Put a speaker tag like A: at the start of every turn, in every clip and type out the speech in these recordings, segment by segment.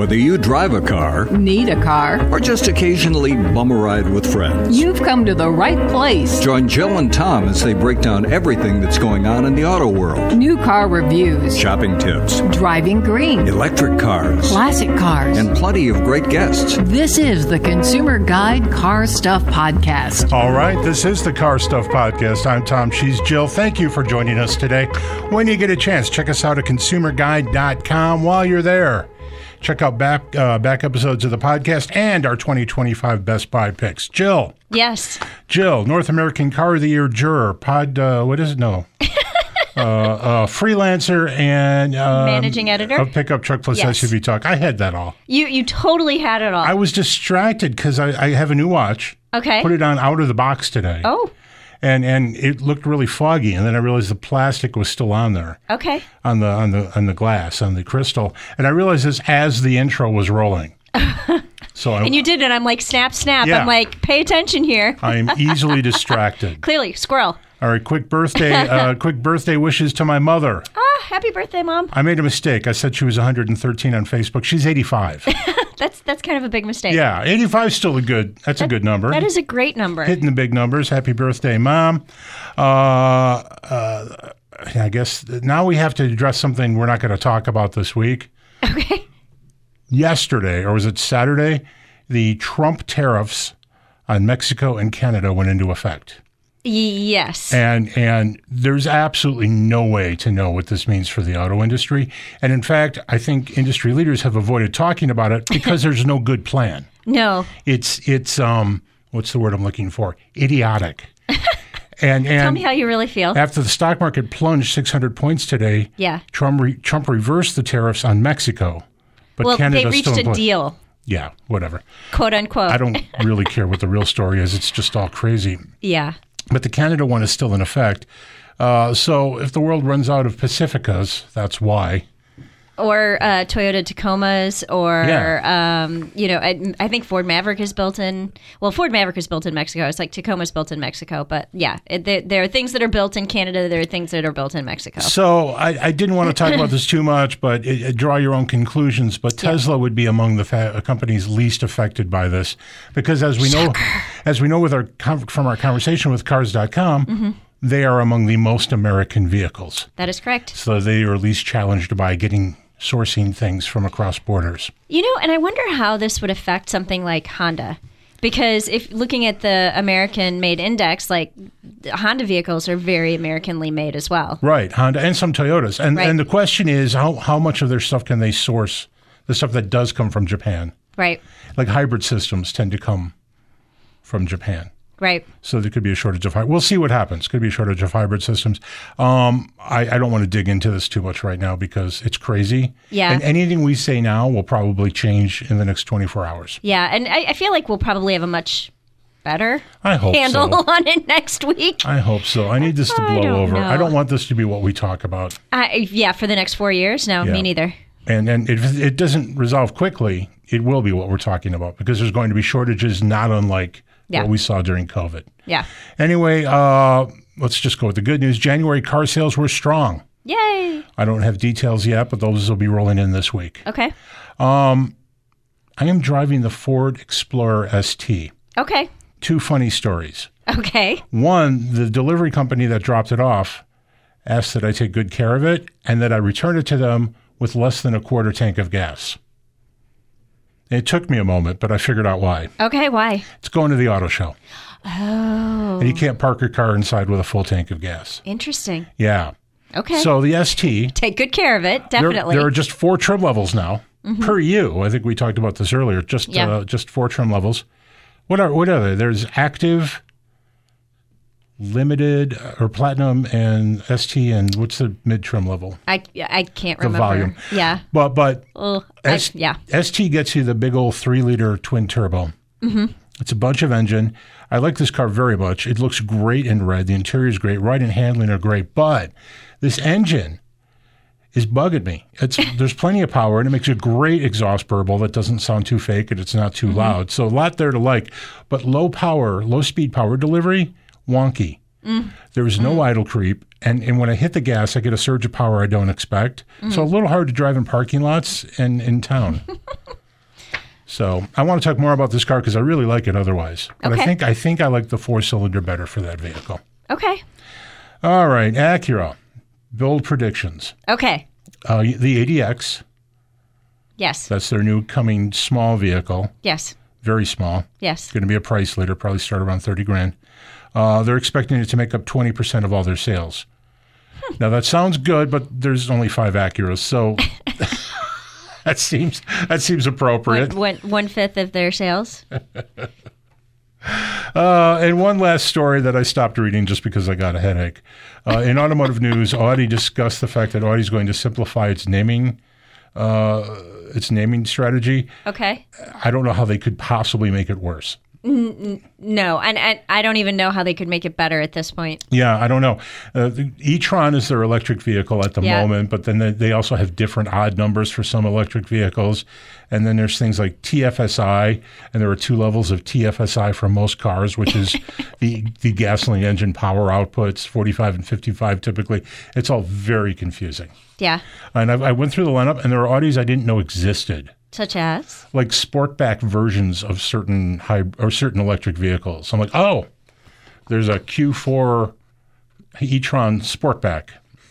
A: Whether you drive a car,
B: need a car,
A: or just occasionally bum a ride with friends,
B: you've come to the right place.
A: Join Jill and Tom as they break down everything that's going on in the auto world.
B: New car reviews,
A: Shopping tips,
B: driving green,
A: electric cars,
B: classic cars,
A: and plenty of great guests.
B: This is the Consumer Guide Car Stuff Podcast.
C: All right, this is the Car Stuff Podcast. I'm Tom. She's Jill. Thank you for joining us today. When you get a chance, check us out at consumerguide.com. While you're there, check out back episodes of the podcast and our 2025 Best Buy picks. Jill.
D: Yes.
C: Jill, North American Car of the Year juror, what is it? No. Freelancer and
D: managing editor
C: of Pickup Truck Plus SUV Talk. I had that all.
D: You totally had it all.
C: I was distracted because I have a new watch.
D: Okay.
C: Put it on out of the box today.
D: Oh.
C: And it looked really foggy, and then I realized the plastic was still on there.
D: Okay.
C: On the glass, on the crystal, and I realized this as the intro was rolling.
D: And you did it. I'm like, snap.
C: Yeah.
D: I'm like, pay attention here.
C: I'm easily distracted.
D: Clearly, squirrel.
C: All right, quick birthday wishes to my mother.
D: Happy birthday, Mom.
C: I made a mistake. I said she was 113 on Facebook. She's 85.
D: That's kind of a big mistake.
C: Yeah, 85 is still a good number.
D: That is a great number.
C: Hitting the big numbers. Happy birthday, Mom. I guess now we have to address something we're not going to talk about this week.
D: Okay.
C: Yesterday, or was it Saturday, the Trump tariffs on Mexico and Canada went into effect.
D: Yes.
C: And there's absolutely no way to know what this means for the auto industry. And in fact, I think industry leaders have avoided talking about it because there's no good plan.
D: No.
C: It's what's the word I'm looking for? Idiotic. And
D: tell me how you really feel.
C: After the stock market plunged 600 points today, Trump reversed the tariffs on Mexico. But Canada's
D: they reached
C: still
D: a deal.
C: Yeah, whatever.
D: Quote unquote.
C: I don't really care what the real story is. It's just all crazy.
D: Yeah.
C: But the Canada one is still in effect. So if the world runs out of Pacificas, that's why.
D: Or Toyota Tacomas, or, I think Ford Maverick is built in. Well, Ford Maverick is built in Mexico. It's like Tacoma's built in Mexico. But yeah, there are things that are built in Canada. There are things that are built in Mexico.
C: So I didn't want to talk about this too much, but draw your own conclusions. But Tesla would be among the companies least affected by this. Because as we know from our conversation with Cars.com, they are among the most American vehicles.
D: That is correct.
C: So they are least challenged by sourcing things from across borders.
D: And I wonder how this would affect something like Honda. Because if looking at the American-made index, like Honda vehicles are very Americanly made as well.
C: Right, Honda and some Toyotas. And the question is, how much of their stuff can they source, the stuff that does come from Japan?
D: Right.
C: Like hybrid systems tend to come from Japan.
D: Right.
C: So there could be a shortage of we'll see what happens. Could be a shortage of hybrid systems. I don't want to dig into this too much right now because it's crazy.
D: Yeah.
C: And anything we say now will probably change in the next 24 hours.
D: Yeah. And I feel like we'll probably have a much better handle on it next week.
C: I hope so. I need this to blow over.
D: Know.
C: I don't want this to be what we talk about.
D: For the next 4 years? No, me neither.
C: And if it doesn't resolve quickly, it will be what we're talking about because there's going to be shortages not unlike what we saw during COVID.
D: Yeah.
C: Anyway, let's just go with the good news. January car sales were strong.
D: Yay.
C: I don't have details yet, but those will be rolling in this week.
D: Okay.
C: I am driving the Ford Explorer ST.
D: Okay.
C: 2 funny stories.
D: Okay.
C: One, the delivery company that dropped it off asked that I take good care of it and that I return it to them with less than a quarter tank of gas. It took me a moment, but I figured out why.
D: Okay, why?
C: It's going to the auto show.
D: Oh.
C: And you can't park your car inside with a full tank of gas.
D: Interesting.
C: Yeah.
D: Okay.
C: So the ST.
D: Take good care of it, definitely.
C: There are just 4 trim levels now per U. I think we talked about this earlier. Just 4 trim levels. What are they? There's active, limited, or platinum, and ST, and what's the mid trim level?
D: I can't remember.
C: The volume.
D: Yeah.
C: But
D: ST
C: gets you the big old 3-liter twin turbo. Mm-hmm. It's a bunch of engine. I like this car very much. It looks great in red. The interior is great. Ride and handling are great. But this engine is bugging me. There's plenty of power, and it makes a great exhaust burble that doesn't sound too fake, and it's not too loud. So a lot there to like. But low speed power delivery, wonky. There is no idle creep. And when I hit the gas, I get a surge of power I don't expect. So a little hard to drive in parking lots and in town. So I want to talk more about this car because I really like it otherwise. But
D: Okay.
C: I think I like the 4-cylinder better for that vehicle.
D: Okay.
C: All right, Acura. Build predictions.
D: Okay.
C: The ADX,
D: Yes.
C: that's their new coming small vehicle.
D: Yes.
C: Very small.
D: Yes.
C: Going to be a price leader, probably start around $30,000. They're expecting it to make up 20% of all their sales. Now that sounds good, but there's only 5 Acuras, so that seems appropriate.
D: 1/5 of their sales.
C: And one last story that I stopped reading just because I got a headache. In automotive news, Audi discussed the fact that Audi is going to simplify its naming strategy.
D: Okay.
C: I don't know how they could possibly make it worse.
D: No, and I don't even know how they could make it better at this point.
C: Yeah, I don't know. The e-tron is their electric vehicle at the moment, but then they also have different odd numbers for some electric vehicles. And then there's things like TFSI, and there are 2 levels of TFSI for most cars, which is the gasoline engine power outputs, 45 and 55 typically. It's all very confusing.
D: Yeah.
C: And I went through the lineup, and there are Audis I didn't know existed.
D: Such as?
C: Like sportback versions of certain electric vehicles. I'm like, oh, there's a Q4 e-tron sportback.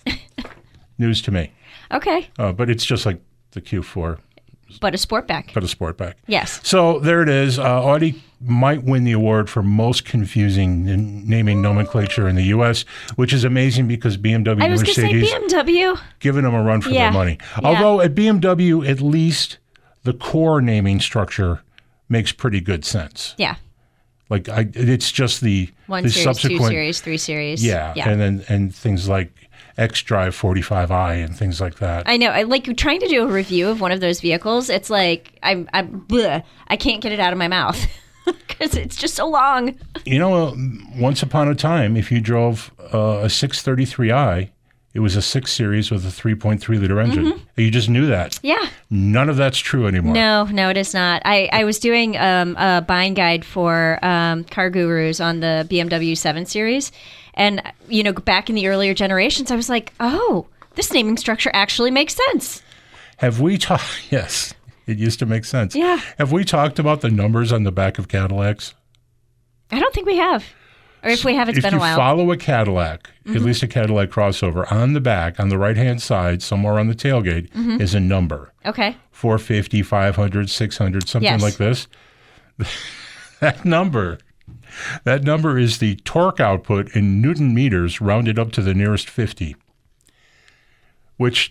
C: News to me.
D: Okay.
C: But it's just like the Q4.
D: But a sportback.
C: But a sportback.
D: Yes.
C: So there it is. Audi might win the award for most confusing naming nomenclature in the U.S., which is amazing because BMW
D: I
C: and
D: was going to say
C: Mercedes
D: BMW.
C: giving them a run for their money.
D: Yeah.
C: Although at BMW, at least the core naming structure makes pretty good sense.
D: Yeah.
C: Like it's just the
D: 1
C: the
D: series,
C: subsequent
D: 2 series, 3 series.
C: Yeah. And things like X-Drive 45i and things like that.
D: I know. I like trying to do a review of one of those vehicles. It's like I can't get it out of my mouth because it's just so long.
C: You know, once upon a time, if you drove a 633i, it was a 6 Series with a 3.3 liter engine.
D: Mm-hmm.
C: You just knew that.
D: Yeah.
C: None of that's true anymore.
D: No, it is not. I was doing a buying guide for Car Gurus on the BMW 7 Series. And, back in the earlier generations, I was like, oh, this naming structure actually makes sense.
C: Have we talked? Yes, it used to make sense.
D: Yeah.
C: Have we talked about the numbers on the back of Cadillacs?
D: I don't think we have. Or if we have, it's been a while.
C: If you follow a Cadillac, at least a Cadillac crossover, on the back, on the right-hand side, somewhere on the tailgate, is a number.
D: Okay.
C: 450, 500, 600, something like this. That number is the torque output in Newton meters rounded up to the nearest 50. Which,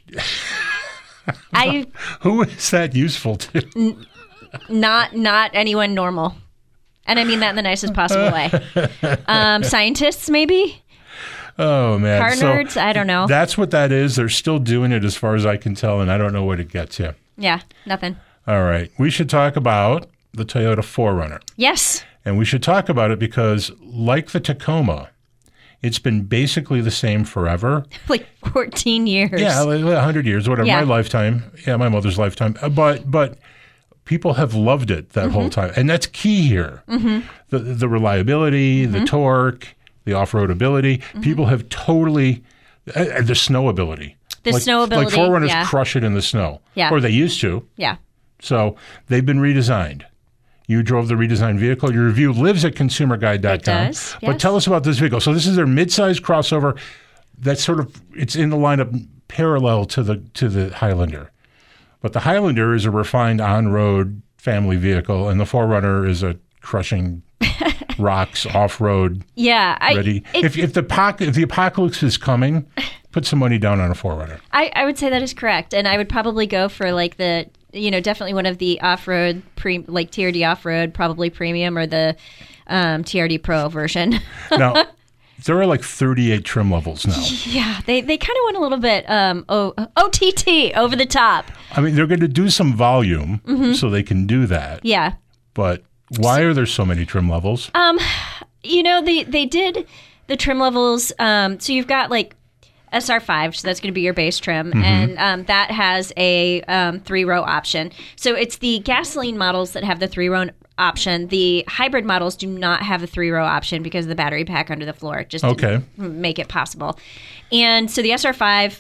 C: who is that useful to?
D: Not anyone normal. And I mean that in the nicest possible way. Scientists, maybe?
C: Oh, man.
D: Car nerds? I don't know.
C: That's what that is. They're still doing it as far as I can tell, and I don't know what it gets you.
D: Yeah, nothing.
C: All right. We should talk about the Toyota 4Runner.
D: Yes.
C: And we should talk about it because, like the Tacoma, it's been basically the same forever.
D: Like 14 years.
C: Yeah, like 100 years, whatever.
D: Yeah.
C: My lifetime. Yeah, my mother's lifetime. But people have loved it that whole time. And that's key here. The reliability, the torque, the off-road ability. People have totally... the snow ability.
D: Snow ability,
C: Like 4Runners crush it in the snow.
D: Yeah.
C: Or they used to.
D: Yeah.
C: So they've been redesigned. You drove the redesigned vehicle. Your review lives at consumerguide.com.
D: It does,
C: But
D: yes.
C: tell us about this vehicle. So this is their midsize crossover. That's it's in the lineup parallel to the Highlander. But the Highlander is a refined on-road family vehicle, and the 4Runner is a crushing rocks off-road ready. If the apocalypse is coming, put some money down on a 4Runner.
D: I would say that is correct. And I would probably go for like the, definitely one of the off-road, like TRD off-road, probably premium, or the TRD Pro version.
C: Now, there are like 38 trim levels now.
D: Yeah, they kind of went a little bit OTT, over the top.
C: I mean, they're going to do some volume so they can do that.
D: Yeah.
C: But why are there so many trim levels?
D: They did the trim levels. So you've got like SR5, so that's going to be your base trim, and that has a 3-row option. So it's the gasoline models that have the 3-row option. The hybrid models do not have a 3-row option because of the battery pack under the floor. It just didn't make it possible. And so the SR5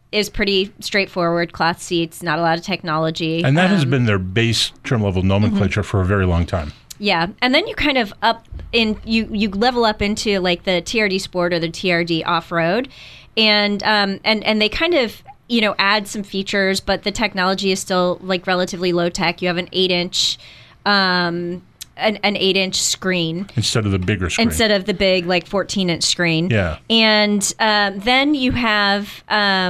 D: is pretty straightforward. Cloth seats, not a lot of technology.
C: And that has been their base trim level nomenclature for a very long time.
D: Yeah, and then you kind of you level up into like the TRD Sport or the TRD Off Road, and they kind of add some features, but the technology is still like relatively low tech. You have an 8-inch. An 8-inch screen
C: instead of the bigger screen.
D: Instead of the big 14-inch screen.
C: Yeah.
D: And then you have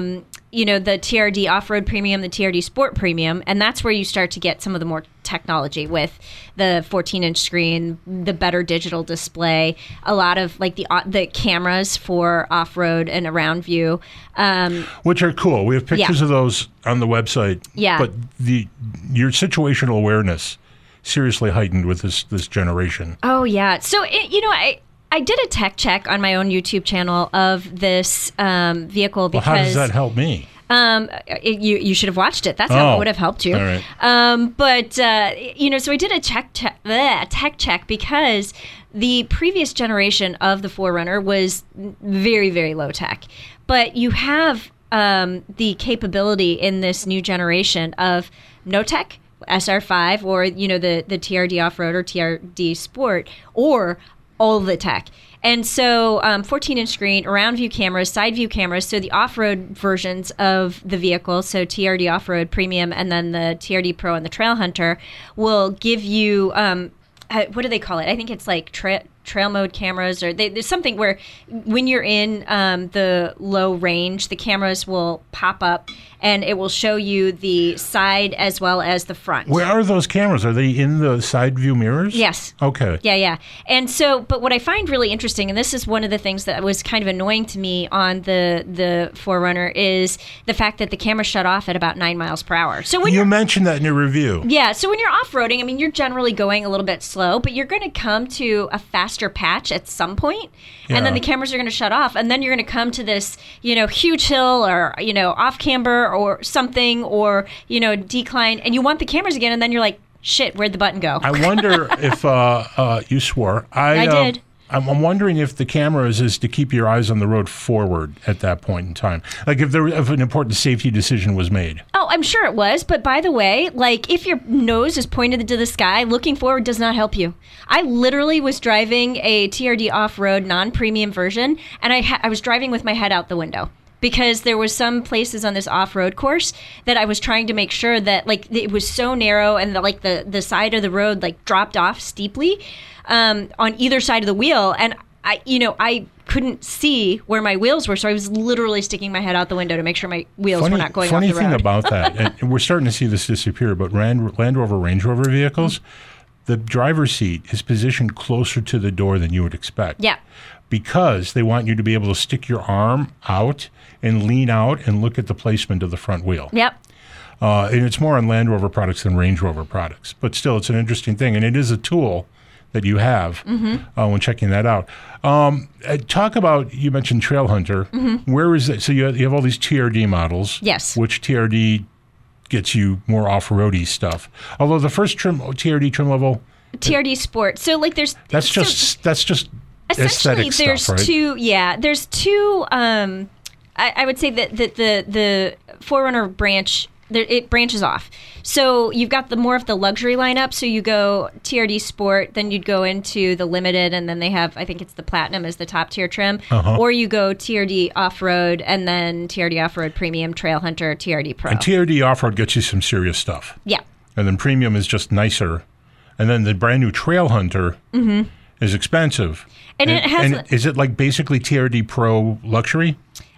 D: the TRD Off-Road Premium, the TRD Sport Premium, and that's where you start to get some of the more technology with the 14-inch screen, the better digital display, a lot of the cameras for off-road and around view,
C: which are cool. We have pictures of those on the website.
D: Yeah.
C: But your situational awareness seriously heightened with this generation. Oh yeah.
D: So I did a tech check on my own YouTube channel of this vehicle because.
C: Well, how does that help me?
D: You should have watched it. That's how it would have helped you.
C: All right.
D: So I did a tech check because the previous generation of the 4Runner was very, very low tech. But you have the capability in this new generation of no tech, SR5, or the TRD Off-Road or TRD Sport, or all the tech. And so 14-inch screen, around view cameras, side view cameras, so the off-road versions of the vehicle, so TRD Off-Road Premium and then the TRD Pro and the Trail Hunter, will give you, what do they call it? I think it's like trail mode cameras, or there's something where when you're in the low range, the cameras will pop up and it will show you the side as well as the front.
C: Where are those cameras? Are they in the side view mirrors?
D: Yes.
C: Okay.
D: Yeah. And so, but what I find really interesting, and this is one of the things that was kind of annoying to me on the 4Runner, is the fact that the camera shut off at about 9 miles per hour. So when
C: you mentioned that in your review.
D: Yeah. So when you're off-roading, I mean, you're generally going a little bit slow, but you're going to come to a faster patch at some point, and then the cameras are going to shut off, and then you're going to come to this, huge hill or, off camber or something, or, decline, and you want the cameras again, and then you're like, shit, where'd the button go?
C: I wonder if you swore.
D: I did.
C: I'm wondering if the cameras is to keep your eyes on the road forward at that point in time. Like if an important safety decision was made.
D: Oh, I'm sure it was. But by the way, if your nose is pointed to the sky, looking forward does not help you. I literally was driving a TRD off-road non-premium version, and I was driving with my head out the window. Because there was some places on this off-road course that I was trying to make sure that it was so narrow and the side of the road dropped off steeply on either side of the wheel, and I couldn't see where my wheels were, so I was literally sticking my head out the window to make sure my wheels were not going off the road.
C: Funny thing about that, and we're starting to see this disappear, but Land Rover, Range Rover vehicles, the driver's seat is positioned closer to the door than you would expect.
D: Yeah.
C: Because they want you to be able to stick your arm out and lean out and look at the placement of the front wheel.
D: Yep.
C: And it's more on Land Rover products than Range Rover products. But still, it's an interesting thing. And it is a tool that you have when checking that out. Talk about, you mentioned Trail Hunter. Mm-hmm. Where is it? So you have all these TRD models.
D: Yes.
C: Which TRD gets you more off-roady stuff. Although the first TRD trim level...
D: TRD Sport. So there's...
C: That's just
D: essentially,
C: aesthetic
D: there's
C: stuff, right?
D: There's two. I would say that the 4Runner branch, it branches off. So you've got the more of the luxury lineup. So you go TRD Sport, then you'd go into the Limited, and then they have, I think it's the Platinum as the top tier trim. Uh-huh. Or you go TRD Off-Road, and then TRD Off-Road Premium, Trail Hunter, TRD Pro.
C: And TRD Off-Road gets you some serious stuff.
D: Yeah.
C: And then Premium is just nicer. And then the brand new Trail Hunter is expensive. And it has. And is it basically TRD Pro luxury?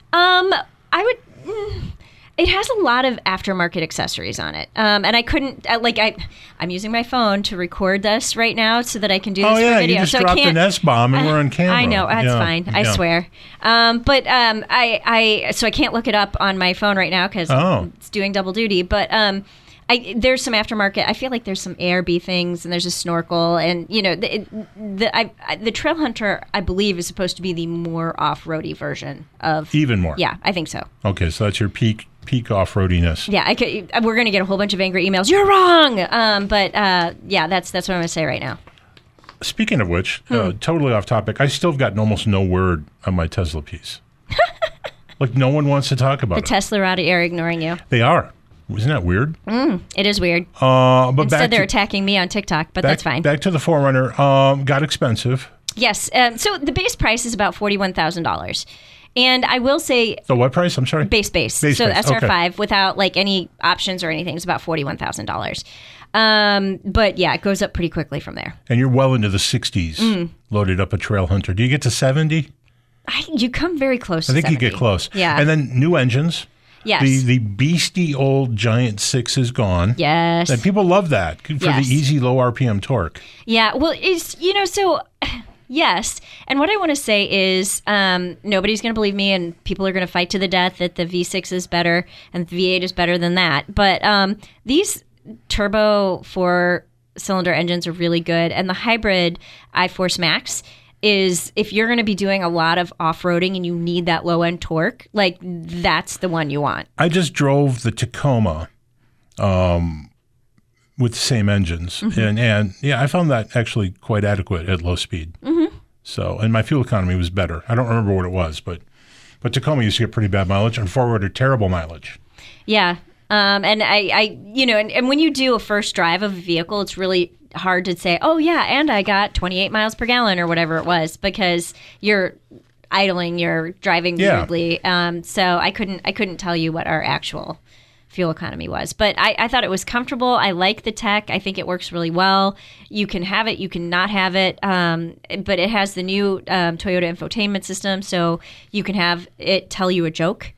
D: It has a lot of aftermarket accessories on it, and I couldn't I'm using my phone to record this right now so that I can do this for video.
C: You just dropped an S-bomb and we're on camera.
D: I know, that's fine. I swear. But I can't look it up on my phone right now because it's doing double duty. But there's some aftermarket. I feel like there's some ARB things, and there's a snorkel, and the Trail Hunter, I believe, is supposed to be the more off-roady version of.
C: Even more.
D: Yeah, I think so.
C: Okay, so that's your peak off-roadiness.
D: Yeah, we're going to get a whole bunch of angry emails. You're wrong. But that's what I'm going to say right now.
C: Speaking of which, totally off topic. I still have gotten almost no word on my Tesla piece. Like no one wants to talk about
D: The
C: it.
D: Teslarati are ignoring you.
C: They are. Isn't that weird?
D: It is weird.
C: But
D: Instead, they're attacking me on TikTok, but that's fine.
C: Back to the 4Runner. Got expensive.
D: Yes. So the base price is about $41,000. And I will say...
C: The what price? I'm sorry?
D: Base. So SR5 without like any options or anything is about $41,000. But yeah, it goes up pretty quickly from there.
C: And you're well into the 60s loaded up a Trail Hunter. Do you get to 70?
D: You come very close to
C: 70. I think
D: 70.
C: you get close.
D: Yeah.
C: And then new engines.
D: Yes.
C: The beastie old Giant 6 is gone.
D: Yes.
C: And people love that for the easy low RPM torque.
D: Yeah. Well, yes. And what I want to say is nobody's going to believe me, and people are going to fight to the death that the V6 is better and the V8 is better than that. But these turbo 4-cylinder engines are really good. And the hybrid iForce Max is, if you're going to be doing a lot of off-roading and you need that low-end torque, like that's the one you want.
C: I just drove the Tacoma with the same engines. And yeah, I found that actually quite adequate at low speed. So, and my fuel economy was better. I don't remember what it was, but Tacoma used to get pretty bad mileage, and 4Runner terrible mileage.
D: Yeah. And and when you do a first drive of a vehicle, it's really hard to say, oh yeah, and I got 28 miles per gallon or whatever it was, because you're idling, you're driving weirdly. So I couldn't tell you what our actual fuel economy was, but I thought it was comfortable. I like the tech. I think it works really well. You can have it, you can not have it, but it has the new Toyota infotainment system, so you can have it tell you a joke.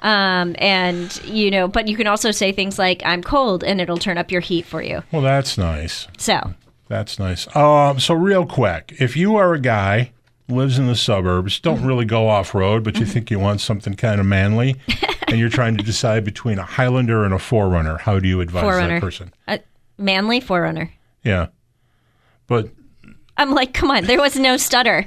D: But you can also say things like, I'm cold, and it'll turn up your heat for you.
C: Well, that's nice.
D: So.
C: That's nice. So real quick, if you are a guy, lives in the suburbs, don't really go off-road, but you think you want something kind of manly, and you're trying to decide between a Highlander and a 4Runner, how do you advise that person?
D: Manly 4Runner.
C: Yeah. But
D: I'm like, come on, there was no stutter.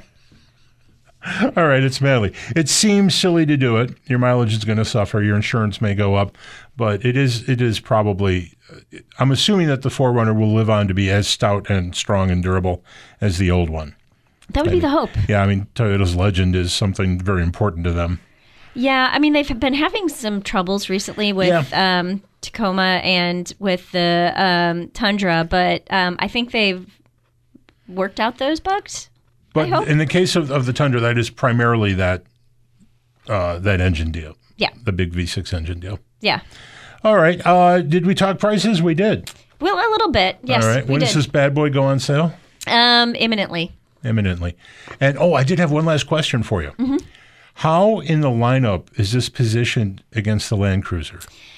C: All right, it's manly. It seems silly to do it. Your mileage is going to suffer. Your insurance may go up, but it is probably. I'm assuming that the 4Runner will live on to be as stout and strong and durable as the old one.
D: That would be the hope.
C: Yeah, I mean, Toyota's legend is something very important to them.
D: Yeah, I mean, they've been having some troubles recently with Tacoma and with the Tundra, but I think they've worked out those bugs.
C: But in the case of the Tundra, that is primarily that engine deal.
D: Yeah.
C: The big V6 engine deal.
D: Yeah.
C: All right. Did we talk prices? We did.
D: Well, a little bit. Yes.
C: All right. When does this bad boy go on sale?
D: Imminently.
C: And I did have one last question for you. Mm-hmm. How in the lineup is this positioned against the Land Cruiser?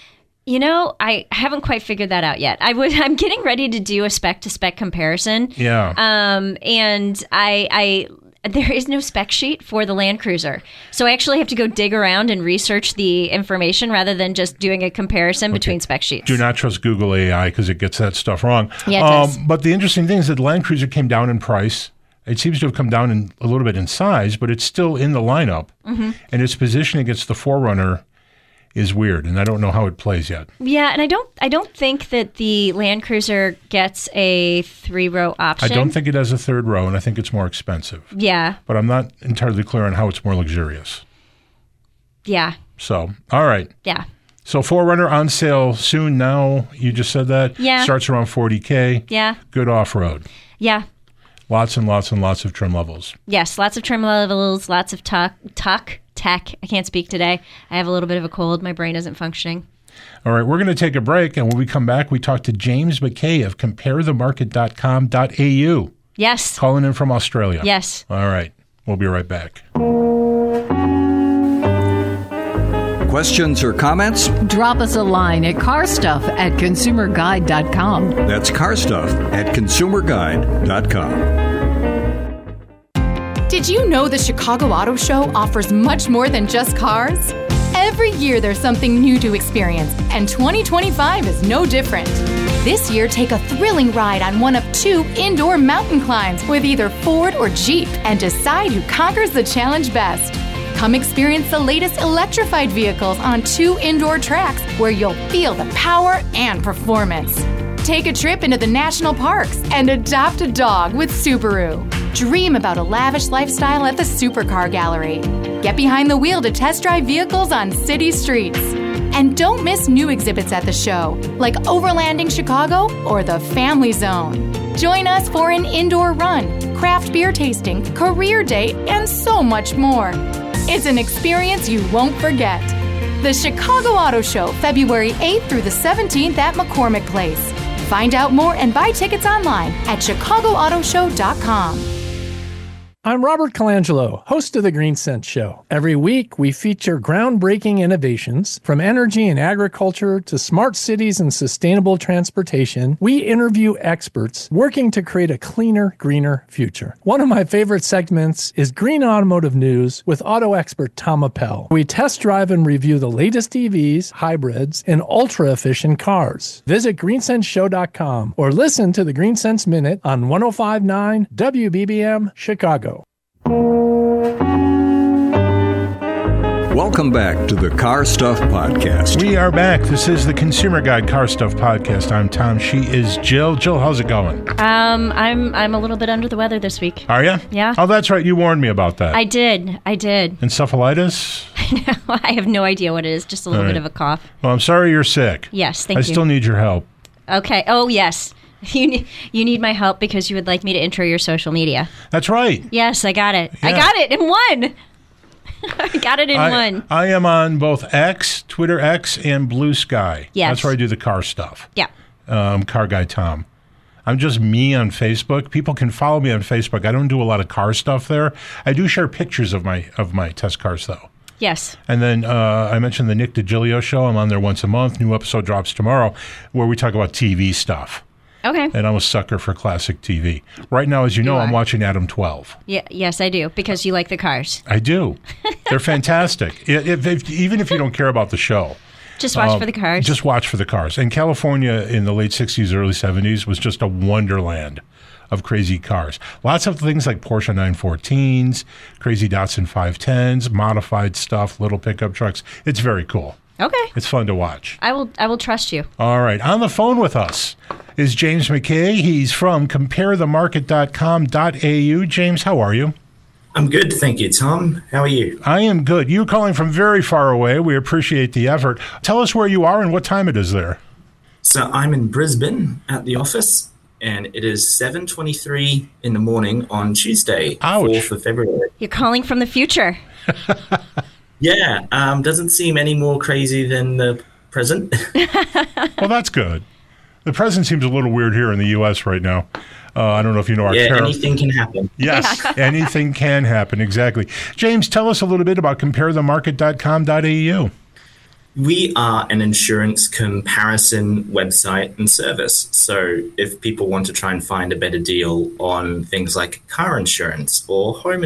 D: I haven't quite figured that out yet. I'm getting ready to do a spec-to-spec comparison.
C: Yeah.
D: And there is no spec sheet for the Land Cruiser. So I actually have to go dig around and research the information rather than just doing a comparison between spec sheets.
C: Do not trust Google AI because it gets that stuff wrong.
D: Yeah, it does.
C: But the interesting thing is that the Land Cruiser came down in price. It seems to have come down a little bit in size, but it's still in the lineup. Mm-hmm. And its position against the 4Runner is weird, and I don't know how it plays yet.
D: Yeah, and I don't think that the Land Cruiser gets a 3-row option.
C: I don't think it has a third row, and I think it's more expensive.
D: Yeah.
C: But I'm not entirely clear on how it's more luxurious.
D: Yeah.
C: So, all right.
D: Yeah.
C: So 4Runner on sale soon now. You just said that?
D: Yeah.
C: Starts around $40K.
D: Yeah.
C: Good off-road.
D: Yeah.
C: Lots and lots and lots of trim levels.
D: Yes, lots of trim levels, lots of tech. I can't speak today. I have a little bit of a cold. My brain isn't functioning.
C: All right, we're going to take a break, and when we come back, we talk to James McKay of comparethemarket.com.au.
D: Yes.
C: Calling in from Australia.
D: Yes.
C: All right, we'll be right back.
A: Questions or comments?
B: Drop us a line at carstuff@consumerguide.com.
A: That's carstuff@consumerguide.com.
E: Did you know the Chicago Auto Show offers much more than just cars? Every year there's something new to experience, and 2025 is no different. This year, take a thrilling ride on one of 2 indoor mountain climbs with either Ford or Jeep and decide who conquers the challenge best. Come experience the latest electrified vehicles on 2 indoor tracks where you'll feel the power and performance. Take a trip into the national parks and adopt a dog with Subaru. Dream about a lavish lifestyle at the Supercar Gallery. Get behind the wheel to test drive vehicles on city streets. And don't miss new exhibits at the show, like Overlanding Chicago or the Family Zone. Join us for an indoor run, craft beer tasting, career day, and so much more. It's an experience you won't forget. The Chicago Auto Show, February 8th through the 17th at McCormick Place. Find out more and buy tickets online at ChicagoAutoShow.com.
F: I'm Robert Colangelo, host of The Green Sense Show. Every week, we feature groundbreaking innovations from energy and agriculture to smart cities and sustainable transportation. We interview experts working to create a cleaner, greener future. One of my favorite segments is Green Automotive News with auto expert Tom Appel. We test drive and review the latest EVs, hybrids, and ultra-efficient cars. Visit GreenSenseShow.com or listen to the Green Sense Minute on 105.9 WBBM Chicago.
A: Welcome back to the Car Stuff Podcast.
C: We are back. This is the Consumer Guide Car Stuff Podcast. I'm Tom. She is Jill. Jill, how's it going?
D: I'm a little bit under the weather this week.
C: Are you?
D: Yeah.
C: Oh, that's right. You warned me about that.
D: I did.
C: Encephalitis?
D: I have no idea what it is. Just a little bit of a cough.
C: Well, I'm sorry you're sick.
D: Yes, thank you.
C: I still need your help.
D: Okay. Oh, yes. You need my help because you would like me to intro your social media.
C: That's right.
D: Yes, I got it.
C: Yeah.
D: I got it in one. I got it in one.
C: I am on both X, Twitter X, and Blue Sky.
D: Yes.
C: That's where I do the car stuff.
D: Yeah.
C: Car Guy Tom. I'm just me on Facebook. People can follow me on Facebook. I don't do a lot of car stuff there. I do share pictures of my test cars, though.
D: Yes.
C: And then I mentioned the Nick DiGilio show. I'm on there once a month. New episode drops tomorrow where we talk about TV stuff.
D: Okay.
C: And I'm a sucker for classic TV. Right now, as you know, I'm watching Adam 12.
D: Yeah, yes, I do, because you like the cars.
C: I do. They're fantastic. Even if you don't care about the show.
D: Just watch for the cars.
C: Just watch for the cars. And California in the late 60s, early 70s was just a wonderland of crazy cars. Lots of things like Porsche 914s, crazy Datsun 510s, modified stuff, little pickup trucks. It's very cool.
D: Okay.
C: It's fun to watch.
D: I will trust you.
C: All right. On the phone with us is James McKay. He's from comparethemarket.com.au. James, how are you?
G: I'm good, thank you, Tom. How are you?
C: I am good. You're calling from very far away. We appreciate the effort. Tell us where you are and what time it is there.
G: So I'm in Brisbane at the office, and it is 7:23 in the morning on Tuesday,
C: Ouch.
G: 4th of February.
D: You're calling from the future.
G: Yeah, doesn't seem any more crazy than the present.
C: Well, that's good. The present seems a little weird here in the U.S. right now. I don't know if you know our tariff.
G: Anything can happen.
C: Yes, anything can happen, exactly. James, tell us a little bit about comparethemarket.com.au.
G: We are an insurance comparison website and service. So if people want to try and find a better deal on things like car insurance or home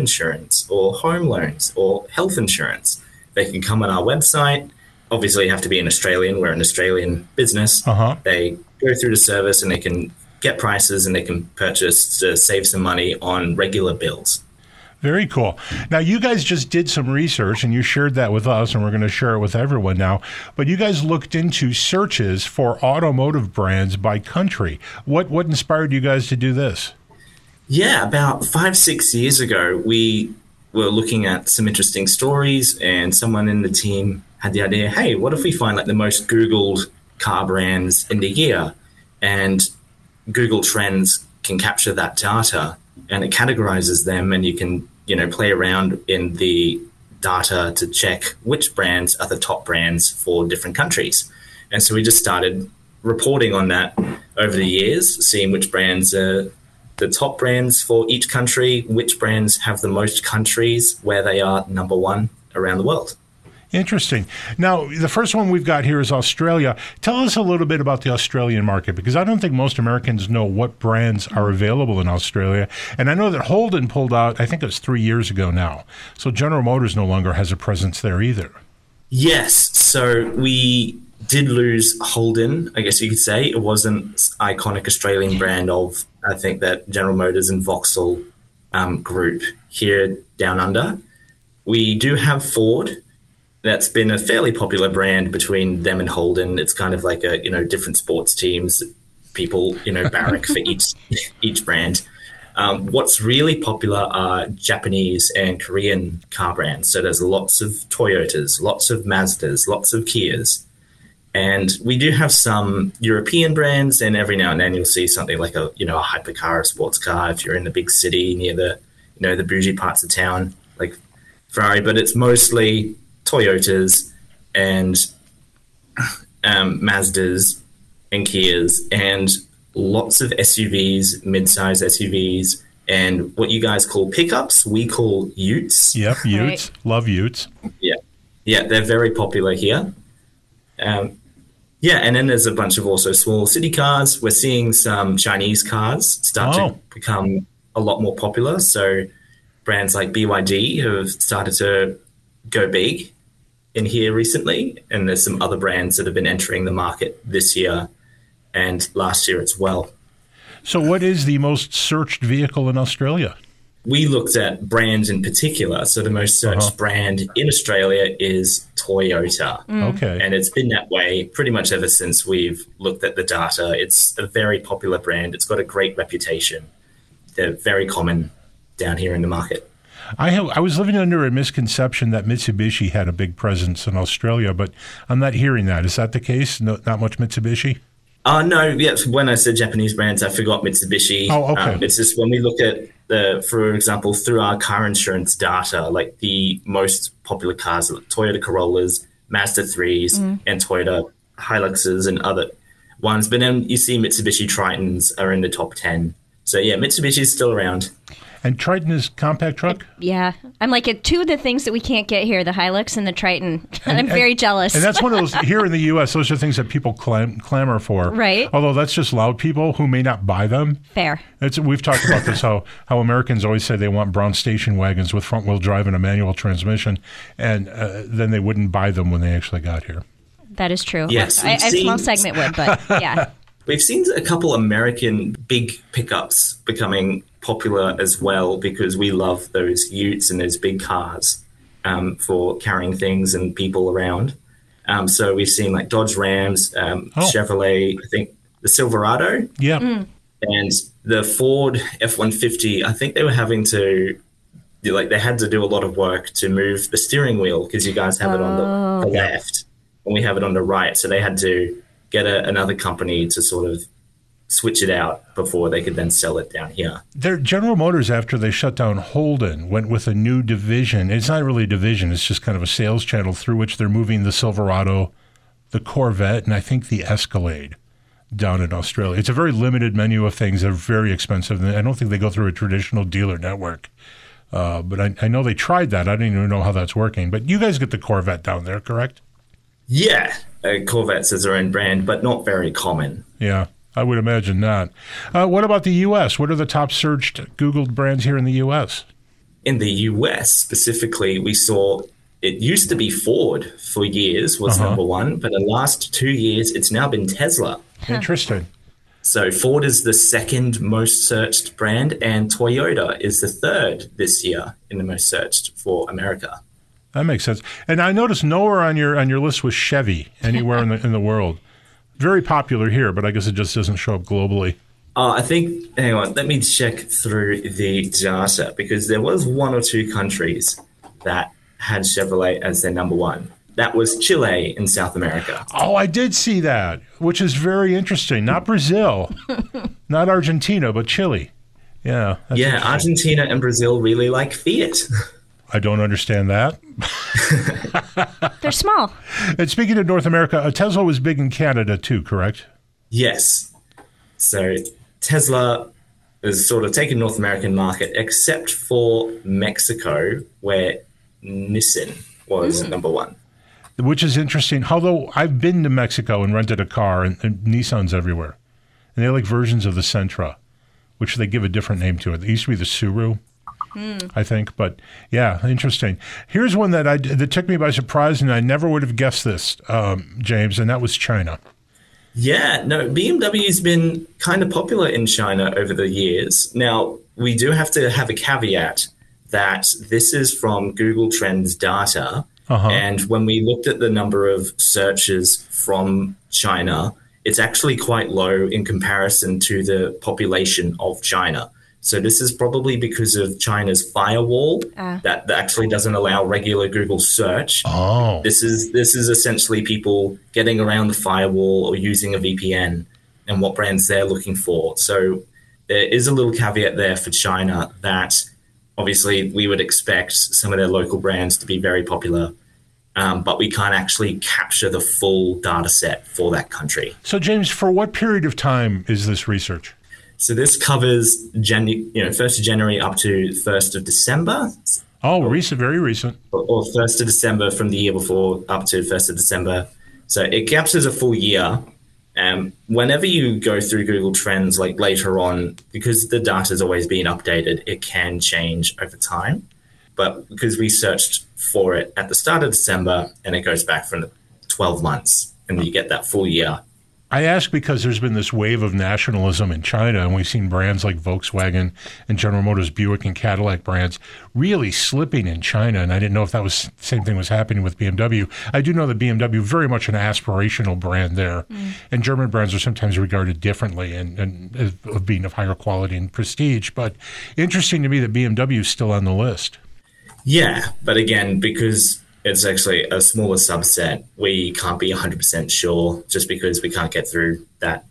G: loans or health insurance, they can come on our website. Obviously, you have to be an Australian. We're an Australian business. They go through the service and they can get prices and they can purchase to save some money on regular bills.
C: Very cool. Now, you guys just did some research, and you shared that with us, and we're going to share it with everyone now. But you guys looked into searches for automotive brands by country. What inspired you guys to do this?
G: Yeah, about 5-6 years ago, we were looking at some interesting stories, and someone in the team had the idea, hey, what if we find like the most Googled car brands in the year? And Google Trends can capture that data, and it categorizes them, and you can, play around in the data to check which brands are the top brands for different countries. And so we just started reporting on that over the years, seeing which brands are the top brands for each country, which brands have the most countries where they are number one around the world.
C: Interesting. Now, the first one we've got here is Australia. Tell us a little bit about the Australian market, because I don't think most Americans know what brands are available in Australia. And I know that Holden pulled out, I think it was 3 years ago now. So General Motors no longer has a presence there either.
G: Yes. So we did lose Holden, I guess you could say. It was an iconic Australian brand of, I think, that General Motors and Vauxhall group here down under. We do have Ford. That's been a fairly popular brand between them and Holden. It's kind of like different sports teams. People, barrack for each brand. What's really popular are Japanese and Korean car brands. So there's lots of Toyotas, lots of Mazdas, lots of Kias. And we do have some European brands, and every now and then you'll see something like a hypercar, a sports car, if you're in the big city near the bougie parts of town, like Ferrari. But it's mostly Toyotas and Mazdas and Kias, and lots of SUVs, mid-size SUVs, and what you guys call pickups, we call utes.
C: Yep, utes. Right. Love utes.
G: Yeah, they're very popular here. And then there's a bunch of also small city cars. We're seeing some Chinese cars start to become a lot more popular. So brands like BYD have started to go big in here recently, and there's some other brands that have been entering the market this year and last year as well.
C: So what is the most searched vehicle in Australia?
G: We looked at brands in particular. So the most searched brand in Australia is Toyota.
C: Okay.
G: And it's been that way pretty much ever since we've looked at the data. It's a very popular brand. It's got a great reputation. They're very common down here in the market.
C: I was living under a misconception that Mitsubishi had a big presence in Australia, but I'm not hearing that. Is that the case? No, not much Mitsubishi?
G: No, yeah. When I said Japanese brands, I forgot Mitsubishi.
C: Oh, okay.
G: It's just when we look at for example, through our car insurance data, like the most popular cars are Toyota Corollas, Mazda 3s, and Toyota Hiluxes and other ones. But then you see Mitsubishi Tritons are in the top 10. So yeah, Mitsubishi is still around.
C: And Triton is compact truck?
D: Yeah. I'm like, two of the things that we can't get here, the Hilux and the Triton. And I'm very jealous.
C: And that's one of those, here in the U.S., those are things that people clamor for.
D: Right.
C: Although that's just loud people who may not buy them.
D: Fair.
C: We've talked about this, how Americans always say they want brown station wagons with front-wheel drive and a manual transmission, and then they wouldn't buy them when they actually got here.
D: That is true.
G: Yes.
D: A small segment would, but yeah.
G: We've seen a couple American big pickups becoming popular as well because we love those utes and those big cars for carrying things and people around. So we've seen like Dodge Rams, Chevrolet, I think the Silverado.
C: Yeah.
G: And the Ford F-150, I think they were having to, they had to do a lot of work to move the steering wheel because you guys have it on the left and we have it on the right. So they had to get another company to sort of switch it out before they could then sell it down here.
C: General Motors, after they shut down Holden, went with a new division. It's not really a division. It's just kind of a sales channel through which they're moving the Silverado, the Corvette, and I think the Escalade down in Australia. It's a very limited menu of things. They're very expensive. I don't think they go through a traditional dealer network. But I know they tried that. I don't even know how that's working. But you guys get the Corvette down there, correct?
G: Yeah. Corvette's is their own brand, but not very common.
C: Yeah. I would imagine not. What about the U.S.? What are the top searched Googled brands here in the U.S.?
G: In the U.S. specifically, we saw it used to be Ford for years was number one, but in the last 2 years, it's now been Tesla.
C: Interesting.
G: So Ford is the second most searched brand, and Toyota is the third this year in the most searched for America.
C: That makes sense. And I noticed nowhere on your list was Chevy anywhere in the world. Very popular here, but I guess it just doesn't show up globally.
G: I think, hang on, let me check through the data because there was one or two countries that had Chevrolet as their number one. That was Chile in South America.
C: Oh, I did see that, which is very interesting. Not Brazil, not Argentina, but Chile. Yeah.
G: Yeah, Argentina and Brazil really like Fiat.
C: I don't understand that.
D: They're small.
C: And speaking of North America, Tesla was big in Canada too, correct?
G: Yes. So Tesla has sort of taken North American market, except for Mexico, where Nissan was number one.
C: Which is interesting. Although I've been to Mexico and rented a car, and Nissan's everywhere. And they're like versions of the Sentra, which they give a different name to it. It used to be the Suru. I think, but yeah, interesting. Here's one that took me by surprise, and I never would have guessed this, James, and that was China.
G: Yeah, no, BMW's been kind of popular in China over the years. Now, we do have to have a caveat that this is from Google Trends data, and when we looked at the number of searches from China, it's actually quite low in comparison to the population of China. So this is probably because of China's firewall that actually doesn't allow regular Google search.
C: Oh.
G: This is essentially people getting around the firewall or using a VPN and what brands they're looking for. So there is a little caveat there for China that obviously we would expect some of their local brands to be very popular, but we can't actually capture the full data set for that country.
C: So James, for what period of time is this research?
G: So this covers 1st of January up to 1st of December.
C: Oh, recent, very recent.
G: Or 1st of December from the year before up to 1st of December. So it captures a full year. Whenever you go through Google Trends, like later on, because the data is always being updated, it can change over time. But because we searched for it at the start of December and it goes back from 12 months and you get that full year.
C: I ask because there's been this wave of nationalism in China, and we've seen brands like Volkswagen and General Motors, Buick, and Cadillac brands really slipping in China, and I didn't know if that was the same thing was happening with BMW. I do know that BMW very much an aspirational brand there, and German brands are sometimes regarded differently and of being of higher quality and prestige, but interesting to me that BMW is still on the list.
G: Yeah, but again, because it's actually a smaller subset, we can't be 100% sure just because we can't get through that,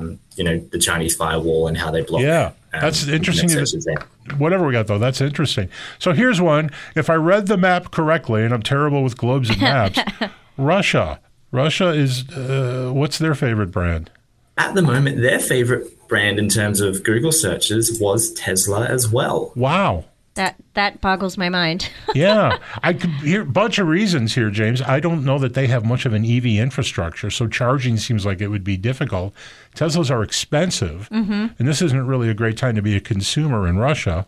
G: the Chinese firewall and how they block.
C: Yeah, that's interesting. Whatever we got, though, that's interesting. So here's one. If I read the map correctly, and I'm terrible with globes and maps, Russia. Russia is, what's their favorite brand?
G: At the moment, their favorite brand in terms of Google searches was Tesla as well.
C: Wow.
D: That boggles my mind.
C: Yeah. I could hear a bunch of reasons here, James. I don't know that they have much of an EV infrastructure, so charging seems like it would be difficult. Teslas are expensive, and this isn't really a great time to be a consumer in Russia.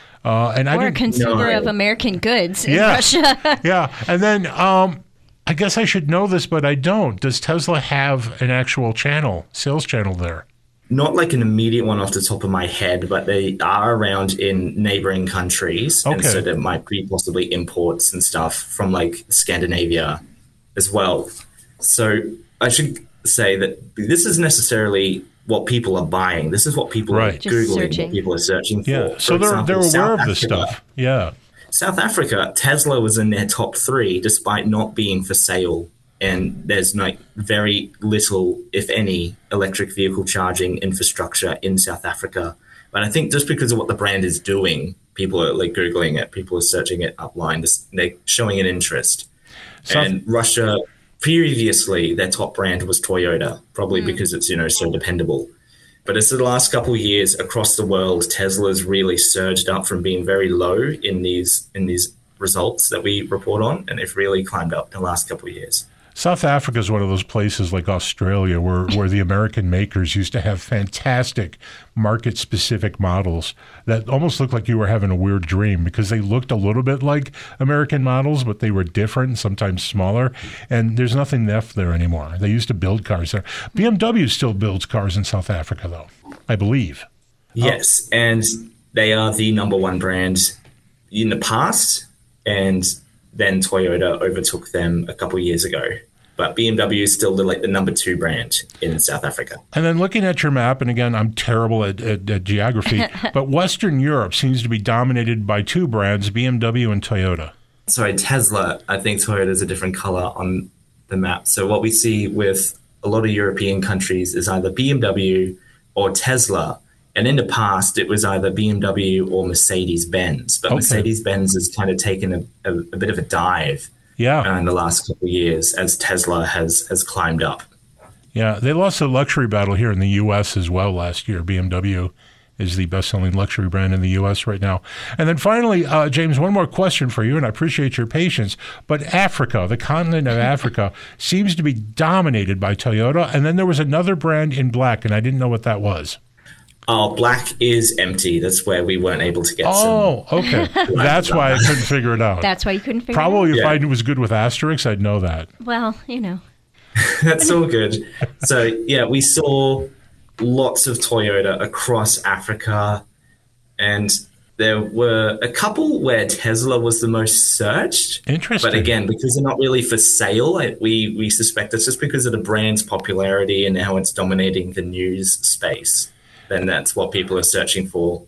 C: Or
D: a consumer of American goods in Russia.
C: Yeah. And then I guess I should know this, but I don't. Does Tesla have an actual sales channel there?
G: Not like an immediate one off the top of my head, but they are around in neighboring countries.
C: Okay.
G: And so there might be possibly imports and stuff from like Scandinavia as well. So I should say that this is necessarily what people are buying. This is what people are Googling, what people are searching for.
C: Yeah, so they're aware of this stuff. Yeah.
G: South Africa, Tesla was in their top 3 despite not being for sale. And there's like very little, if any, electric vehicle charging infrastructure in South Africa. But I think just because of what the brand is doing, people are like Googling it, people are searching it upline, they're showing an interest. And Russia, previously, their top brand was Toyota, probably because it's, so dependable. But as the last couple of years across the world, Tesla's really surged up from being very low in these results that we report on, and they've really climbed up in the last couple of years.
C: South Africa is one of those places like Australia where the American makers used to have fantastic market-specific models that almost looked like you were having a weird dream because they looked a little bit like American models, but they were different and sometimes smaller. And there's nothing left there anymore. They used to build cars there. BMW still builds cars in South Africa, though, I believe.
G: Yes, and they are the number one brand in the past, and then Toyota overtook them a couple of years ago. But BMW is still the number 2 brand in South Africa.
C: And then looking at your map, and again, I'm terrible at geography, but Western Europe seems to be dominated by 2 brands, BMW and Toyota.
G: Sorry, Tesla. I think Toyota is a different color on the map. So what we see with a lot of European countries is either BMW or Tesla. And in the past, it was either BMW or Mercedes-Benz. But Mercedes-Benz has kind of taken a bit of a dive in the last couple of years as Tesla has climbed up.
C: Yeah, they lost a luxury battle here in the U.S. as well last year. BMW is the best-selling luxury brand in the U.S. right now. And then finally, James, one more question for you, and I appreciate your patience. But Africa, the continent of Africa, seems to be dominated by Toyota. And then there was another brand in black, and I didn't know what that was.
G: Black is empty. That's where we weren't able to get
C: okay. That's why I couldn't figure it out.
D: That's why you couldn't figure
C: Probably
D: it out?
C: if I was good with asterisks, I'd know that.
D: Well,
G: That's all good. So, we saw lots of Toyota across Africa, and there were a couple where Tesla was the most searched.
C: Interesting.
G: But again, because they're not really for sale, we suspect it's just because of the brand's popularity and how it's dominating the news space. Then that's what people are searching for.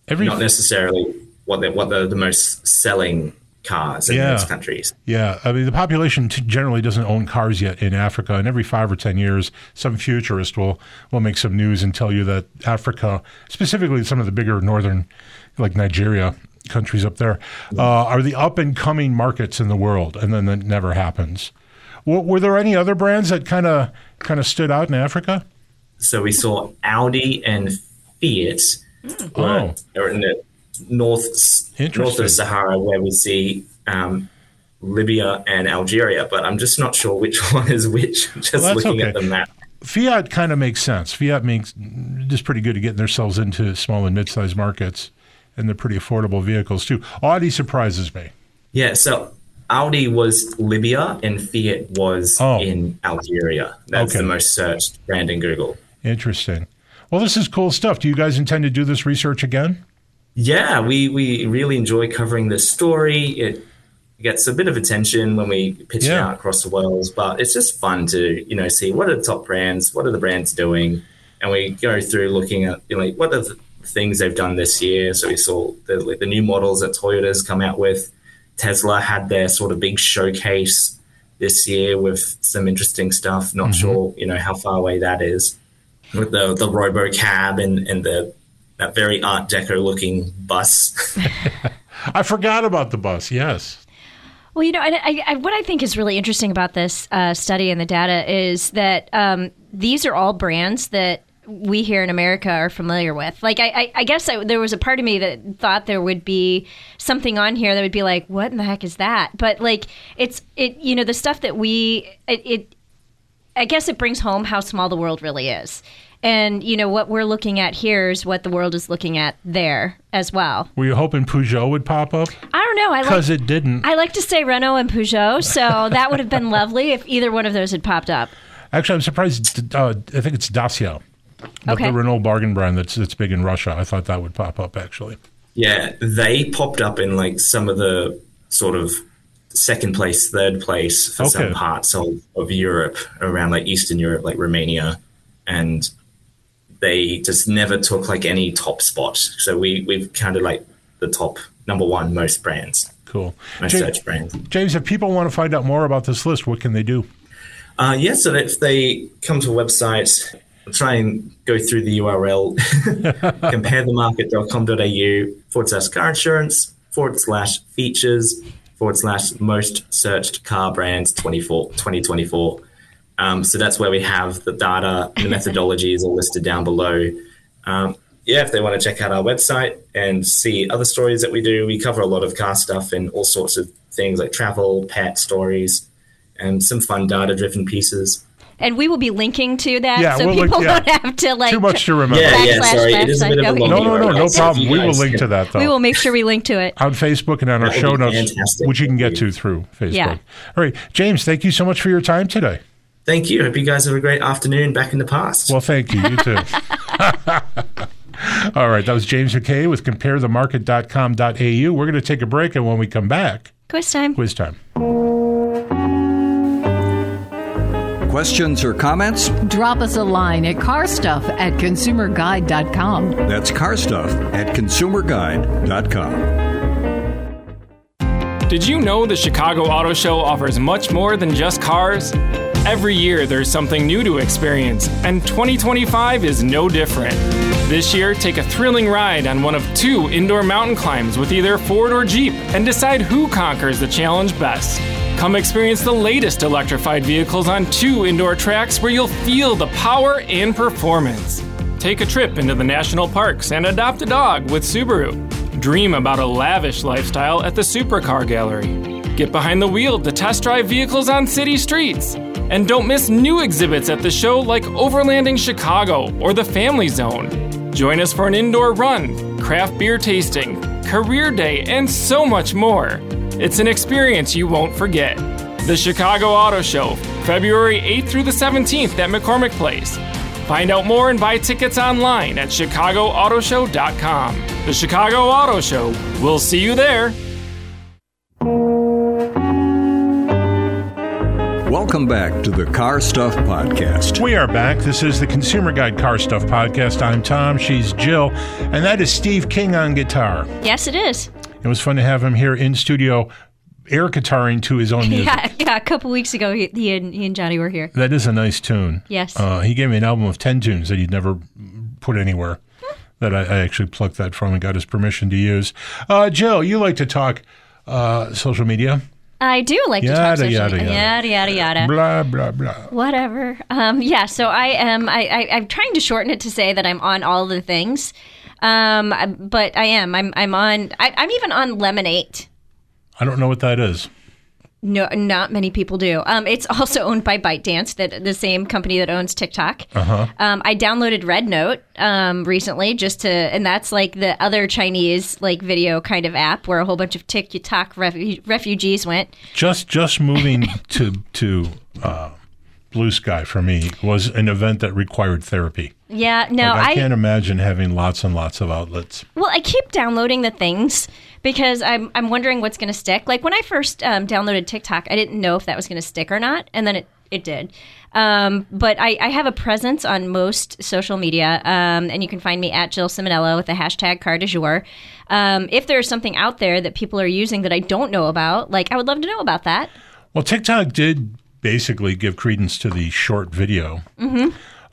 G: not necessarily what the most selling cars in those countries.
C: Yeah, I mean, the population generally doesn't own cars yet in Africa, and every 5 or 10 years, some futurist will make some news and tell you that Africa, specifically some of the bigger northern, like Nigeria, countries up there, are the up-and-coming markets in the world, and then that never happens. Were there any other brands that kind of stood out in Africa?
G: So we saw Audi and Fiat are in the north of Sahara, where we see Libya and Algeria, but I'm just not sure which one is which, just looking at the map.
C: Fiat kind of makes sense. Fiat makes just pretty good at getting themselves into small and mid-sized markets, and they're pretty affordable vehicles too. Audi surprises me.
G: Yeah, so Audi was Libya and Fiat was in Algeria. That's the most searched brand in Google. Interesting.
C: Well, this is cool stuff. Do you guys intend to do this research again?
G: Yeah, we really enjoy covering this story. It gets a bit of attention when we pitch it out across the world, but it's just fun to, see what are the top brands, what are the brands doing, and we go through looking at what are the things they've done this year. So we saw the new models that Toyota's come out with. Tesla had their sort of big showcase this year with some interesting stuff. Not sure, how far away that is, with the RoboCab and that very Art Deco looking bus.
C: I forgot about the bus. Yes.
D: Well, what I think is really interesting about this study and the data is that these are all brands that we here in America are familiar with. Like, I guess there was a part of me that thought there would be something on here that would be like, what in the heck is that? But like, the stuff that I guess it brings home how small the world really is. And, what we're looking at here is what the world is looking at there as well.
C: Were you hoping Peugeot would pop up?
D: I don't know.
C: Because it didn't.
D: I like to say Renault and Peugeot, so that would have been lovely if either one of those had popped up.
C: Actually, I'm surprised. I think it's Dacia. The Renault bargain brand that's big in Russia. I thought that would pop up, actually.
G: Yeah, they popped up in some of the sort of second place, third place for some parts of Europe, around Eastern Europe, like Romania. And they just never took any top spot. So we've counted the top number one most brands.
C: Cool.
G: Most search brands.
C: James, if people want to find out more about this list, what can they do?
G: So if they come to a website, try and go through the URL, comparethemarket.com.au/car insurance /features/most searched car brands 2024. So that's where we have the data, the methodology is all listed down below. If they want to check out our website and see other stories that we do, we cover a lot of car stuff and all sorts of things like travel, pet stories, and some fun data-driven pieces.
D: And we will be linking to that, so people don't have to
C: too much to remember.
G: Sorry, it is a bit of a long
C: No problem. We will link to that, though.
D: We will make sure we link to it
C: on Facebook and on our show notes, which you can get to through Facebook. Yeah. All right, James, thank you so much for your time today.
G: Thank you. Hope you guys have a great afternoon back in the past.
C: Well, thank you. You too. All right, that was James McKay with comparethemarket.com.au. We're going to take a break, and when we come back,
D: quiz time.
A: Questions or comments?
B: Drop us a line at carstuff@consumerguide.com.
A: That's carstuff@consumerguide.com.
H: Did you know the Chicago Auto Show offers much more than just cars? Every year there's something new to experience, and 2025 is no different. This year, take a thrilling ride on one of 2 indoor mountain climbs with either Ford or Jeep and decide who conquers the challenge best. Come experience the latest electrified vehicles on 2 indoor tracks where you'll feel the power and performance. Take a trip into the national parks and adopt a dog with Subaru. Dream about a lavish lifestyle at the Supercar Gallery. Get behind the wheel to test drive vehicles on city streets. And don't miss new exhibits at the show like Overlanding Chicago or the Family Zone. Join us for an indoor run, craft beer tasting, career day, and so much more. It's an experience you won't forget. The Chicago Auto Show, February 8th through the 17th at McCormick Place. Find out more and buy tickets online at ChicagoAutoShow.com. The Chicago Auto Show. We'll see you there.
A: Welcome back to the Car Stuff Podcast.
C: We are back. This is the Consumer Guide Car Stuff Podcast. I'm Tom. She's Jill. And that is Steve King on guitar.
D: Yes, it is.
C: It was fun to have him here in studio, air guitaring to his own music.
D: Yeah. A couple weeks ago, he and Johnny were here.
C: That is a nice tune.
D: Yes.
C: He gave me an album of 10 tunes that he'd never put anywhere. That I actually plucked that from and got his permission to use. Jill, you like to talk social media?
D: I do like to talk social media. Yada.
C: Blah, blah, blah.
D: Whatever. So I'm trying to shorten it to say that I'm on all the things. But I am. I'm even on Lemonade.
C: I don't know what that is.
D: No, not many people do. It's also owned by ByteDance, the same company that owns TikTok.
C: Uh-huh.
D: I downloaded RedNote recently and that's like the other Chinese like video kind of app where a whole bunch of TikTok refugees went.
C: Just moving to Blue Sky for me was an event that required therapy.
D: Yeah, no,
C: I can't imagine having lots and lots of outlets.
D: Well, I keep downloading the things because I'm wondering what's going to stick. Like when I first downloaded TikTok, I didn't know if that was going to stick or not, and then it did. But I have a presence on most social media, and you can find me at Jill Ciminello with the hashtag Car du Jour. If there's something out there that people are using that I don't know about, like I would love to know about that.
C: Well, TikTok did basically give credence to the short video.
D: Mm-hmm.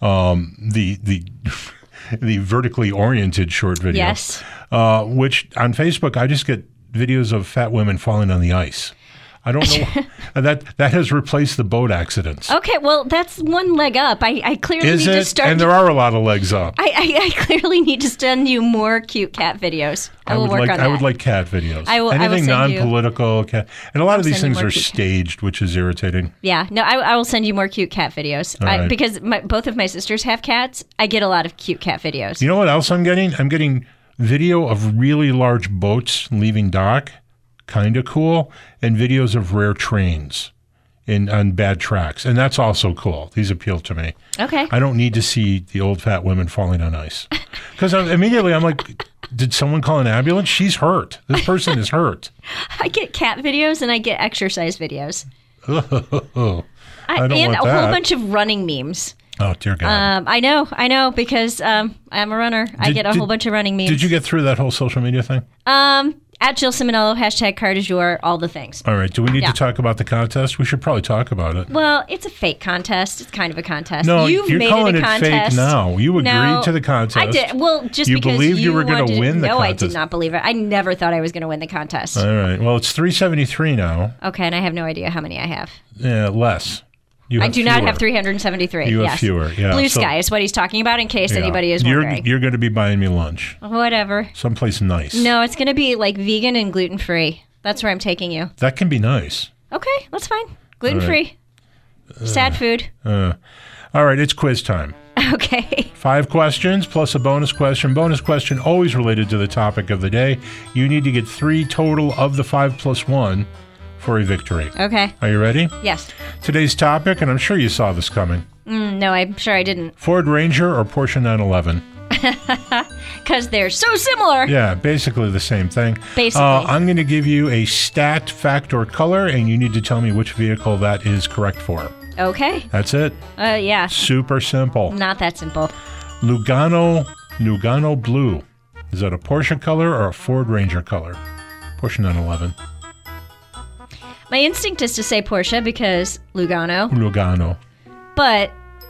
C: The vertically oriented short video.
D: Yes.
C: Which on Facebook, I just get videos of fat women falling on the ice. I don't know. that has replaced the boat accidents.
D: Okay, well, that's one leg up. I clearly need to start.
C: And there are a lot of legs up.
D: I clearly need to send you more cute cat videos. I will work on that.
C: I would like cat videos.
D: Anything
C: non-political cat. And a lot of these things are staged, which is irritating.
D: Yeah, no, I will send you more cute cat videos.
C: Right.
D: Because both of my sisters have cats. I get a lot of cute cat videos.
C: You know what else I'm getting? I'm getting video of really large boats leaving dock. Kind of cool, and videos of rare trains on bad tracks, and that's also cool. These appeal to me.
D: Okay.
C: I don't need to see the old fat women falling on ice because immediately I'm like, did someone call an ambulance? She's hurt. This person is hurt.
D: I get cat videos and I get exercise videos.
C: I don't want
D: a
C: that.
D: whole bunch of running memes.
C: Oh dear God!
D: I know because I'm a runner. I get a whole bunch of running memes.
C: Did you get through that whole social media thing?
D: At Jill Ciminello, hashtag Car du Jour, all the things.
C: All right. Do we need to talk about the contest? We should probably talk about it.
D: Well, it's a fake contest. It's kind of a contest.
C: No,
D: you're
C: made calling it fake now. You agreed to the contest.
D: I did. Well, just
C: you
D: because
C: believed you were going to win the
D: contest. No, I did
C: contest.
D: not believe it. I never thought I was going to win the contest.
C: All right. Well, it's 373 now.
D: Okay, and I have no idea how many I have.
C: Yeah, less.
D: I do not have 373.
C: You have fewer, yeah.
D: Blue Sky is what he's talking about in case anybody is wondering.
C: You're going to be buying me lunch.
D: Whatever.
C: Someplace nice.
D: No, it's going to be like vegan and gluten-free. That's where I'm taking you.
C: That can be nice.
D: Okay, that's fine. Gluten-free. Sad food.
C: All right, it's quiz time.
D: Okay.
C: 5 questions plus a bonus question. Bonus question always related to the topic of the day. You need to get 3 total of the 5 plus 1 for a victory.
D: Okay.
C: Are you ready?
D: Yes.
C: Today's topic, and I'm sure you saw this coming.
D: No, I'm sure I didn't.
C: Ford Ranger or Porsche 911?
D: Because they're so similar.
C: Yeah, basically the same thing.
D: Basically.
C: I'm going to give you a stat, fact, or color, and you need to tell me which vehicle that is correct for.
D: Okay.
C: That's it.
D: Yeah.
C: Super simple.
D: Not that simple.
C: Lugano Blue. Is that a Porsche color or a Ford Ranger color? Porsche 911.
D: My instinct is to say Porsche because Lugano. But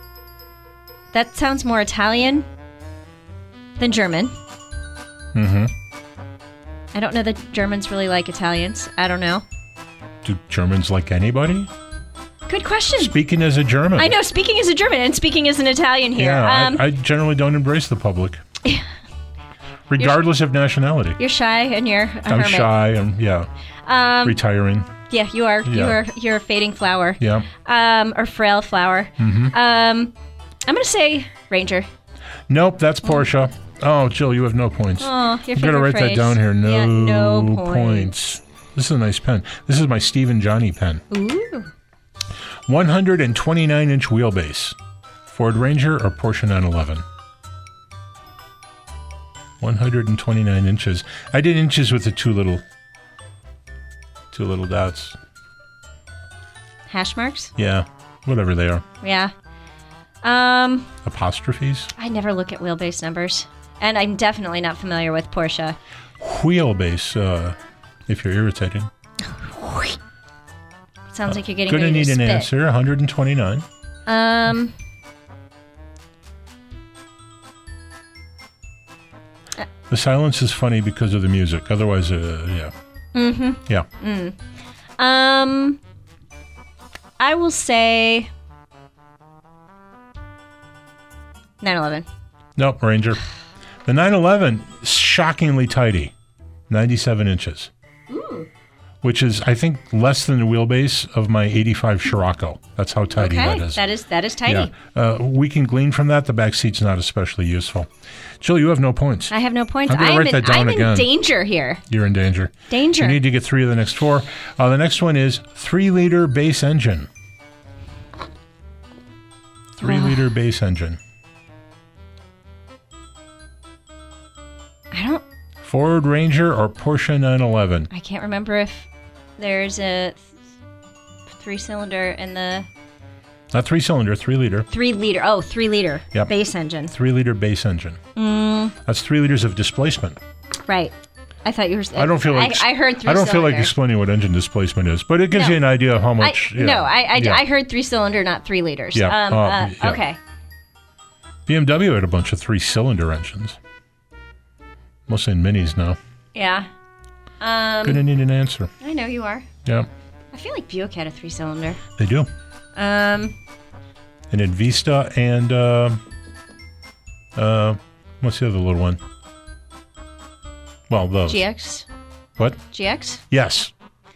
D: that sounds more Italian than German.
C: Mm-hmm.
D: I don't know that Germans really like Italians. I don't know.
C: Do Germans like anybody?
D: Good question.
C: Speaking as a German.
D: I know, speaking as a German and speaking as an Italian here.
C: Yeah, I generally don't embrace the public. Regardless of nationality.
D: You're shy and you're a hermit.
C: I'm shy and, retiring.
D: Yeah, you are. Yeah. You're a fading flower.
C: Yeah.
D: Or frail flower.
C: Mm-hmm.
D: I'm going to say Ranger.
C: Nope, that's Porsche. Oh, Jill, you have no points.
D: Oh, your favorite
C: I'm going to write
D: phrase.
C: that down here.
D: No points.
C: This is a nice pen. This is my Stephen Johnny pen.
D: Ooh.
C: 129-inch wheelbase. Ford Ranger or Porsche 911? 129 inches. I did inches with the two little dots.
D: Hash marks?
C: Yeah, whatever they are.
D: Yeah.
C: Apostrophes?
D: I never look at wheelbase numbers. And I'm definitely not familiar with Porsche.
C: Wheelbase, if you're irritating.
D: Sounds like you're getting
C: Gonna
D: ready
C: need
D: to
C: an
D: spit.
C: answer. 129. The silence is funny because of the music. Otherwise, yeah. Mm-hmm. Yeah.
D: I will say 911.
C: Nope, Ranger. The 911 is shockingly tidy, 97 inches. Ooh. Which is, I think, less than the wheelbase of my 85 Scirocco. That's how tidy that is.
D: That is tidy.
C: Yeah. We can glean from that the back seat's not especially useful. Jill, you have no points.
D: I have no points.
C: I'm going to write that down again.
D: I'm in danger here.
C: You're in danger.
D: Danger.
C: You need to get 3 of the next 4. The next one is 3-liter base engine. 3-liter base engine.
D: I don't...
C: Ford Ranger or Porsche 911?
D: I can't remember if there's a 3-cylinder in the...
C: Not 3-cylinder, 3-liter.
D: 3-liter. Oh, 3-liter.
C: Yep.
D: Base engine.
C: 3-liter base engine. That's 3 liters of displacement.
D: Right. I thought you were...
C: I don't feel like...
D: I heard 3-cylinder.
C: I don't feel like explaining what engine displacement is, but it gives you an idea of how much...
D: I heard 3-cylinder, not 3 liters.
C: Yeah.
D: Okay.
C: BMW had a bunch of 3-cylinder engines. Mostly in minis now.
D: Yeah.
C: Gonna need an answer.
D: I know you are.
C: Yeah.
D: I feel like Buick had a 3-cylinder.
C: They do. And then Vista and what's the other little one? Well, those.
D: GX.
C: What?
D: GX?
C: Yes.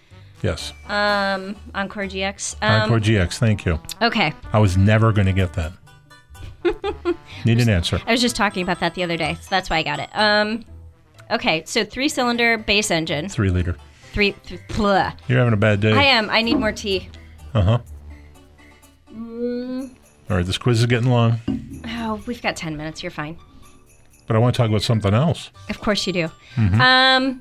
D: Encore GX.
C: Encore GX, thank you.
D: Okay.
C: I was never going to get that. Need an answer.
D: I was just talking about that the other day, so that's why I got it. Okay, so 3-cylinder base engine.
C: 3-liter.
D: Blah.
C: You're having a bad day.
D: I am. I need more tea.
C: Uh-huh. All right, this quiz is getting long.
D: Oh, we've got 10 minutes. You're fine.
C: But I want to talk about something else.
D: Of course you do.
C: Mm-hmm.
D: I'm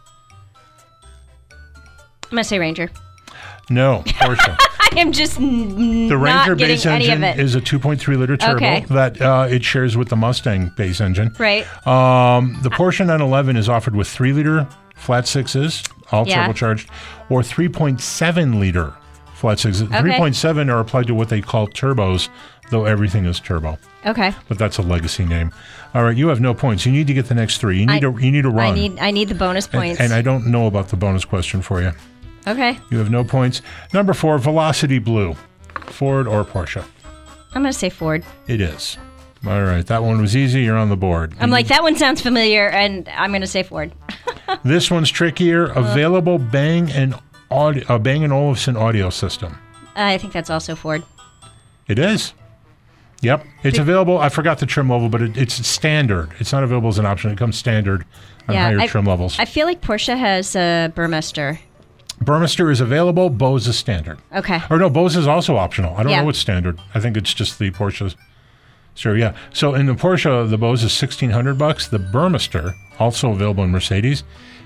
D: going to say Ranger.
C: No, Porsche.
D: I am just
C: the Ranger base engine is a 2.3-liter turbo that it shares with the Mustang base engine.
D: Right.
C: The Porsche 911 is offered with 3-liter flat sixes, all turbocharged, or 3.7-liter flat sixes. 3.7 are applied to what they call turbos, though everything is turbo.
D: Okay.
C: But that's a legacy name. All right, you have no points. You need to get the next 3. You need to run.
D: I need the bonus points.
C: And I don't know about the bonus question for you.
D: Okay.
C: You have no points. Number 4, Velocity Blue. Ford or Porsche?
D: I'm going to say Ford.
C: It is. All right. That one was easy. You're on the board.
D: I'm like, that one sounds familiar, and I'm going to say Ford.
C: This one's trickier. Available Bang & Olufsen audio system.
D: I think that's also Ford.
C: It is. Yep. It's available. I forgot the trim level, but it's standard. It's not available as an option. It comes standard on higher trim levels.
D: I feel like Porsche has Burmester.
C: Burmester is available. Bose is standard.
D: Okay.
C: Or no, Bose is also optional. I don't know what's standard. I think it's just the Porsche. Sure, yeah. So in the Porsche, the Bose is $1,600. The Burmester, also available in Mercedes,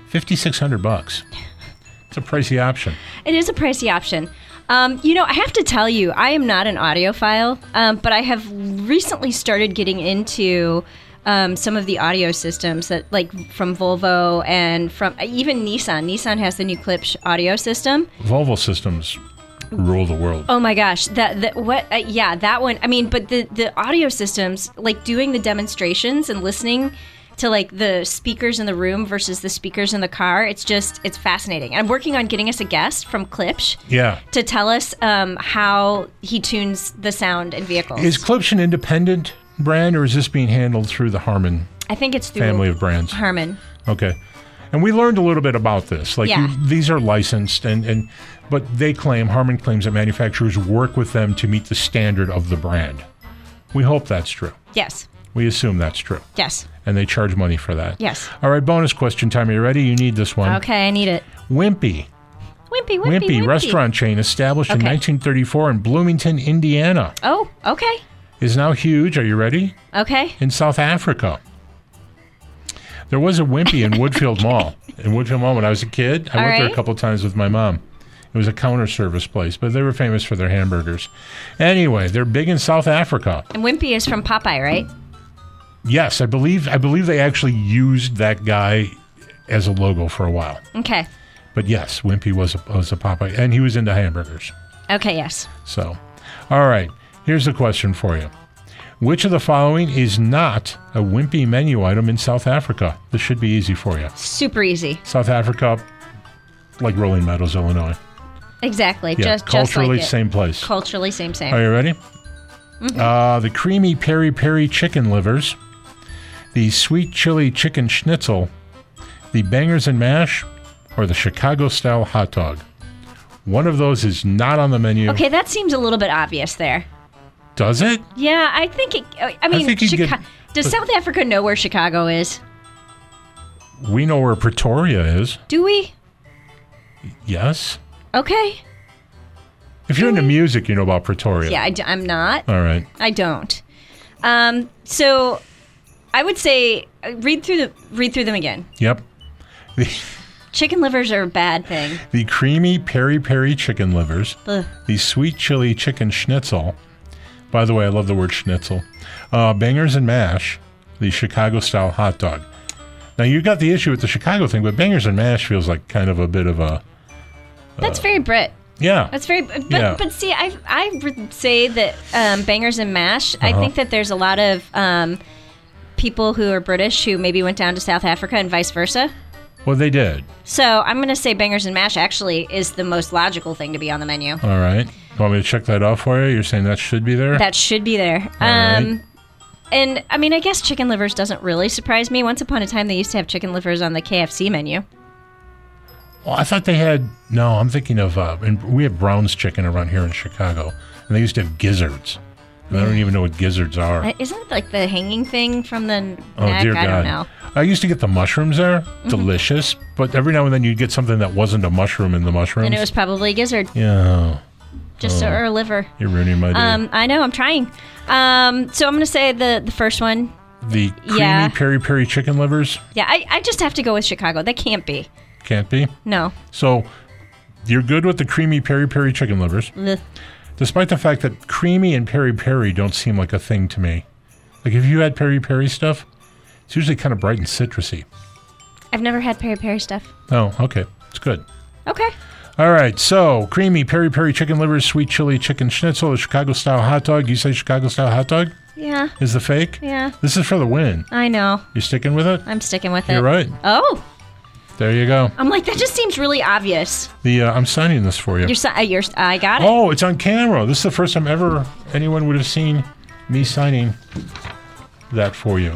C: $5,600. It's a pricey option.
D: It is a pricey option. I have to tell you, I am not an audiophile, but I have recently started getting into some of the audio systems that, like, from Volvo and from even Nissan. Nissan has the new Klipsch audio system.
C: Volvo systems rule the world.
D: Oh my gosh, that one. I mean, but the audio systems, like doing the demonstrations and listening to like the speakers in the room versus the speakers in the car, it's fascinating. I'm working on getting us a guest from Klipsch to tell us how he tunes the sound in vehicles.
C: Is Klipsch an independent brand, or is this being handled through the Harman?
D: I think it's through
C: family of brands.
D: Harman.
C: Okay. And we learned a little bit about this. Like these are licensed, but Harman claims that manufacturers work with them to meet the standard of the brand. We hope that's true.
D: Yes.
C: We assume that's true.
D: Yes.
C: And they charge money for that.
D: Yes.
C: All right, bonus question time. Are you ready? You need this one.
D: Okay, I need it.
C: Wimpy.
D: Wimpy
C: restaurant chain established in 1934 in Bloomington, Indiana.
D: Oh, okay.
C: Is now huge. Are you ready?
D: Okay.
C: In South Africa. There was a Wimpy in Woodfield Mall. In Woodfield Mall when I was a kid. I went there a couple times with my mom. It was a counter service place, but they were famous for their hamburgers. Anyway, they're big in South Africa.
D: And Wimpy is from Popeye, right?
C: Yes, I believe they actually used that guy as a logo for a while.
D: Okay.
C: But yes, Wimpy was a Popeye, and he was into hamburgers.
D: Okay, yes.
C: So, all right, here's the question for you. Which of the following is not a Wimpy menu item in South Africa? This should be easy for you.
D: Super easy.
C: South Africa, like Rolling Meadows, Illinois.
D: Exactly.
C: Yeah,
D: just
C: culturally,
D: like it.
C: same place.
D: Culturally, same.
C: Are you ready? Mm-hmm. The creamy peri-peri chicken livers, the sweet chili chicken schnitzel, the bangers and mash, or the Chicago-style hot dog. One of those is not on the menu.
D: Okay, that seems a little bit obvious there.
C: Does it?
D: Yeah, I think it... I mean, does South Africa know where Chicago is?
C: We know where Pretoria is.
D: Do we?
C: Yes.
D: Okay.
C: If you're into music, you know about Pretoria.
D: Yeah, I'm not.
C: All right.
D: I don't. So I would say read through them again.
C: Yep.
D: Chicken livers are a bad thing.
C: The creamy peri-peri chicken livers,
D: Ugh.
C: the sweet chili chicken schnitzel. By the way, I love the word schnitzel. Bangers and mash, the Chicago-style hot dog. Now, you got the issue with the Chicago thing, but bangers and mash feels like kind of a bit of a...
D: That's very Brit.
C: Yeah.
D: That's very... But see, I would say that bangers and mash, I think that there's a lot of people who are British who maybe went down to South Africa and vice versa.
C: Well, they did.
D: So I'm going to say bangers and mash actually is the most logical thing to be on the menu.
C: All right. You want me to check that off for you? You're saying that should be there?
D: That should be there.
C: Right.
D: And, I mean, I guess chicken livers doesn't really surprise me. Once upon a time, they used to have chicken livers on the KFC menu.
C: Well, I thought they had... No, I'm thinking of... and we have Brown's Chicken around here in Chicago, and they used to have gizzards. And I don't even know what gizzards are.
D: Isn't it like the hanging thing from the neck?
C: Oh, dear
D: I
C: God.
D: don't know.
C: I used to get the mushrooms there.
D: Mm-hmm.
C: Delicious. But every now and then you'd get something that wasn't a mushroom in the mushrooms.
D: And it was probably a gizzard.
C: Yeah.
D: Or a liver.
C: You're ruining my day.
D: I know, I'm trying. So I'm going to say the first one.
C: The creamy peri-peri chicken livers?
D: Yeah, I just have to go with Chicago. That can't be.
C: Can't be?
D: No.
C: So you're good with the creamy peri-peri chicken livers.
D: Ugh.
C: Despite the fact that creamy and peri-peri don't seem like a thing to me. Like, if you had peri-peri stuff, it's usually kind of bright and citrusy.
D: I've never had peri-peri stuff.
C: Oh, okay. It's good.
D: Okay.
C: All right. So, creamy peri-peri chicken livers, sweet chili chicken schnitzel, the Chicago-style hot dog. You say Chicago-style hot dog?
D: Yeah.
C: Is the fake?
D: Yeah.
C: This is for the win.
D: I know.
C: You sticking with it?
D: I'm sticking with it.
C: You're right.
D: Oh.
C: There you go.
D: I'm like, that just seems really obvious.
C: I'm signing this for you.
D: I got it.
C: Oh, it's on camera. This is the first time ever anyone would have seen me signing that for you.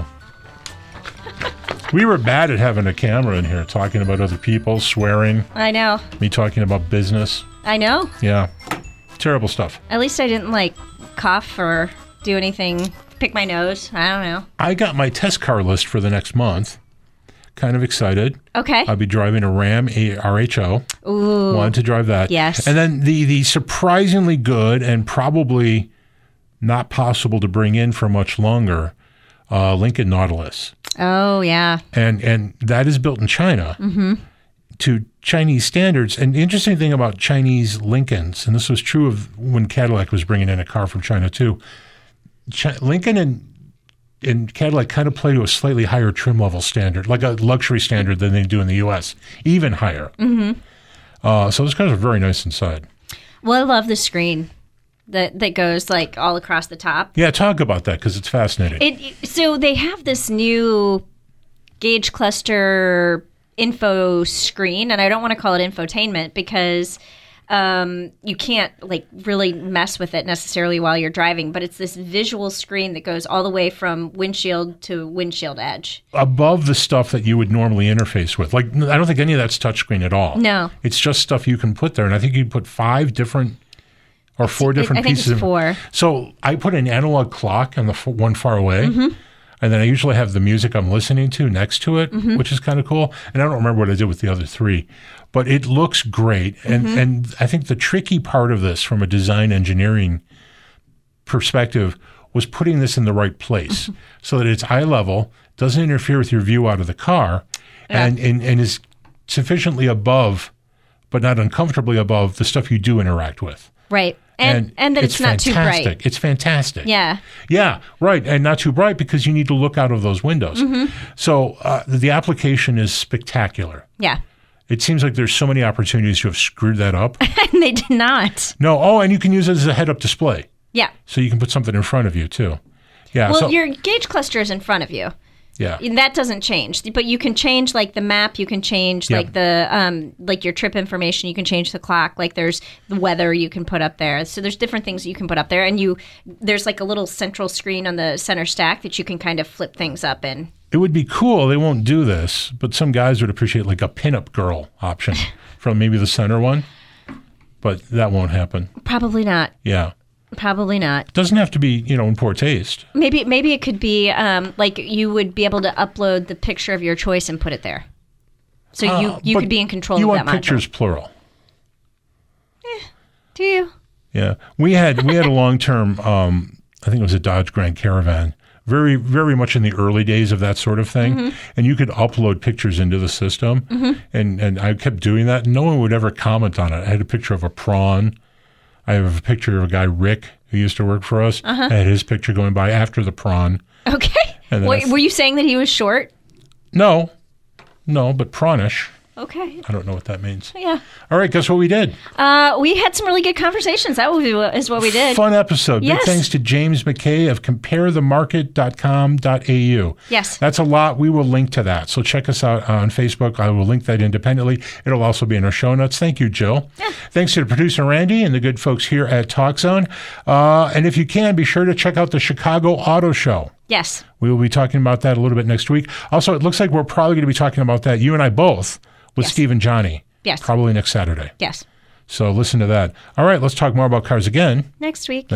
C: We were bad at having a camera in here, talking about other people, swearing.
D: I know.
C: Me talking about business.
D: I know.
C: Yeah. Terrible stuff.
D: At least I didn't, cough or do anything, pick my nose. I don't know.
C: I got my test car list for the next month. Kind of excited.
D: Okay.
C: I'll be driving a Ram RHO.
D: Ooh.
C: Wanted to drive that.
D: Yes.
C: And then the surprisingly good and probably not possible to bring in for much longer, Lincoln Nautilus.
D: Oh, yeah.
C: And that is built in China to Chinese standards. And the interesting thing about Chinese Lincolns, and this was true of when Cadillac was bringing in a car from China too, Lincoln and Cadillac kind of play to a slightly higher trim level standard, like a luxury standard than they do in the U.S., even higher. Mm-hmm. So those cars are very nice inside.
D: Well, I love the screen that goes all across the top.
C: Yeah, talk about that because it's fascinating.
D: So they have this new gauge cluster info screen, and I don't want to call it infotainment because you can't really mess with it necessarily while you're driving, but it's this visual screen that goes all the way from windshield to windshield edge. Above
C: the stuff that you would normally interface with. I don't think any of that's touchscreen at all.
D: No.
C: It's just stuff you can put there, and I think you put 5 different or 4 different pieces.
D: I think it's 4.
C: So I put an analog clock on the one far away,
D: mm-hmm.
C: and then I usually have the music I'm listening to next to it,
D: mm-hmm.
C: which is kind of cool. And I don't remember what I did with the other 3. But it looks great.
D: Mm-hmm.
C: And I think the tricky part of this from a design engineering perspective was putting this in the right place so that it's eye level, doesn't interfere with your view out of the car, and is sufficiently above but not uncomfortably above the stuff you do interact with.
D: Right. And that it's not too bright.
C: It's fantastic.
D: Yeah.
C: Yeah, right. And not too bright because you need to look out of those windows. So the application is spectacular.
D: Yeah.
C: It seems like there's so many opportunities to have screwed that up.
D: And they did not.
C: No. Oh, and you can use it as a head-up display.
D: Yeah.
C: So you can put something in front of you, too. Yeah.
D: Well, your gauge cluster is in front of you.
C: Yeah.
D: That doesn't change, but you can change like the map. You can change like the like your trip information. You can change the clock. Like there's the weather you can put up there. So there's different things you can put up there, and there's like a little central screen on the center stack that you can kind of flip things up in.
C: It would be cool. They won't do this, but some guys would appreciate like a pinup girl option from maybe the center one, but that won't happen.
D: Probably not.
C: Yeah.
D: Probably not.
C: Doesn't have to be, in poor taste.
D: Maybe it could be like you would be able to upload the picture of your choice and put it there. So you could be in control of that.
C: You want pictures plural.
D: Do you?
C: Yeah. We had a long-term, I think it was a Dodge Grand Caravan, very, very much in the early days of that sort of thing. And you could upload pictures into the system. And I kept doing that. And no one would ever comment on it. I had a picture of a prawn. I have a picture of a guy, Rick, who used to work for us. I had his picture going by after the prawn.
D: Okay. Were you saying that he was short?
C: No, but prawnish.
D: Okay.
C: I don't know what that means.
D: Yeah.
C: All right, guess what we did?
D: We had some really good conversations. That is what we did.
C: Fun episode.
D: Yes.
C: Big thanks to James McKay of comparethemarket.com.au.
D: Yes.
C: That's a lot. We will link to that. So check us out on Facebook. I will link that independently. It'll also be in our show notes. Thank you, Jill. Yeah. Thanks to the producer, Randy, and the good folks here at TalkZone. And if you can, be sure to check out the Chicago Auto Show.
D: Yes.
C: We will be talking about that a little bit next week. Also, it looks like we're probably going to be talking about that, you and I both, with Steve and Johnny.
D: Yes.
C: Probably next Saturday.
D: Yes.
C: So listen to that. All right, let's talk more about cars again.
D: Next week.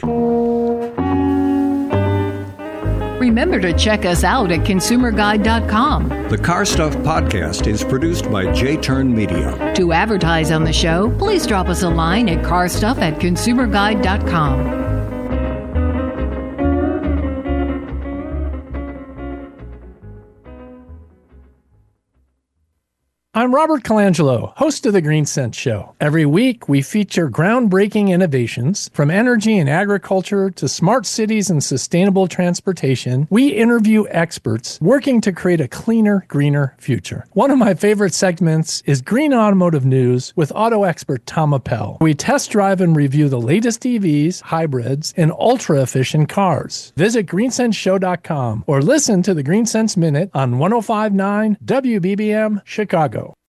B: Remember to check us out at consumerguide.com.
A: The Car Stuff Podcast is produced by J-Turn Media.
B: To advertise on the show, please drop us a line at carstuff@consumerguide.com.
F: I'm Robert Colangelo, host of The Green Sense Show. Every week, we feature groundbreaking innovations from energy and agriculture to smart cities and sustainable transportation. We interview experts working to create a cleaner, greener future. One of my favorite segments is Green Automotive News with auto expert Tom Appel. We test drive and review the latest EVs, hybrids, and ultra-efficient cars. Visit greensenseshow.com or listen to the Green Sense Minute on 105.9 WBBM Chicago.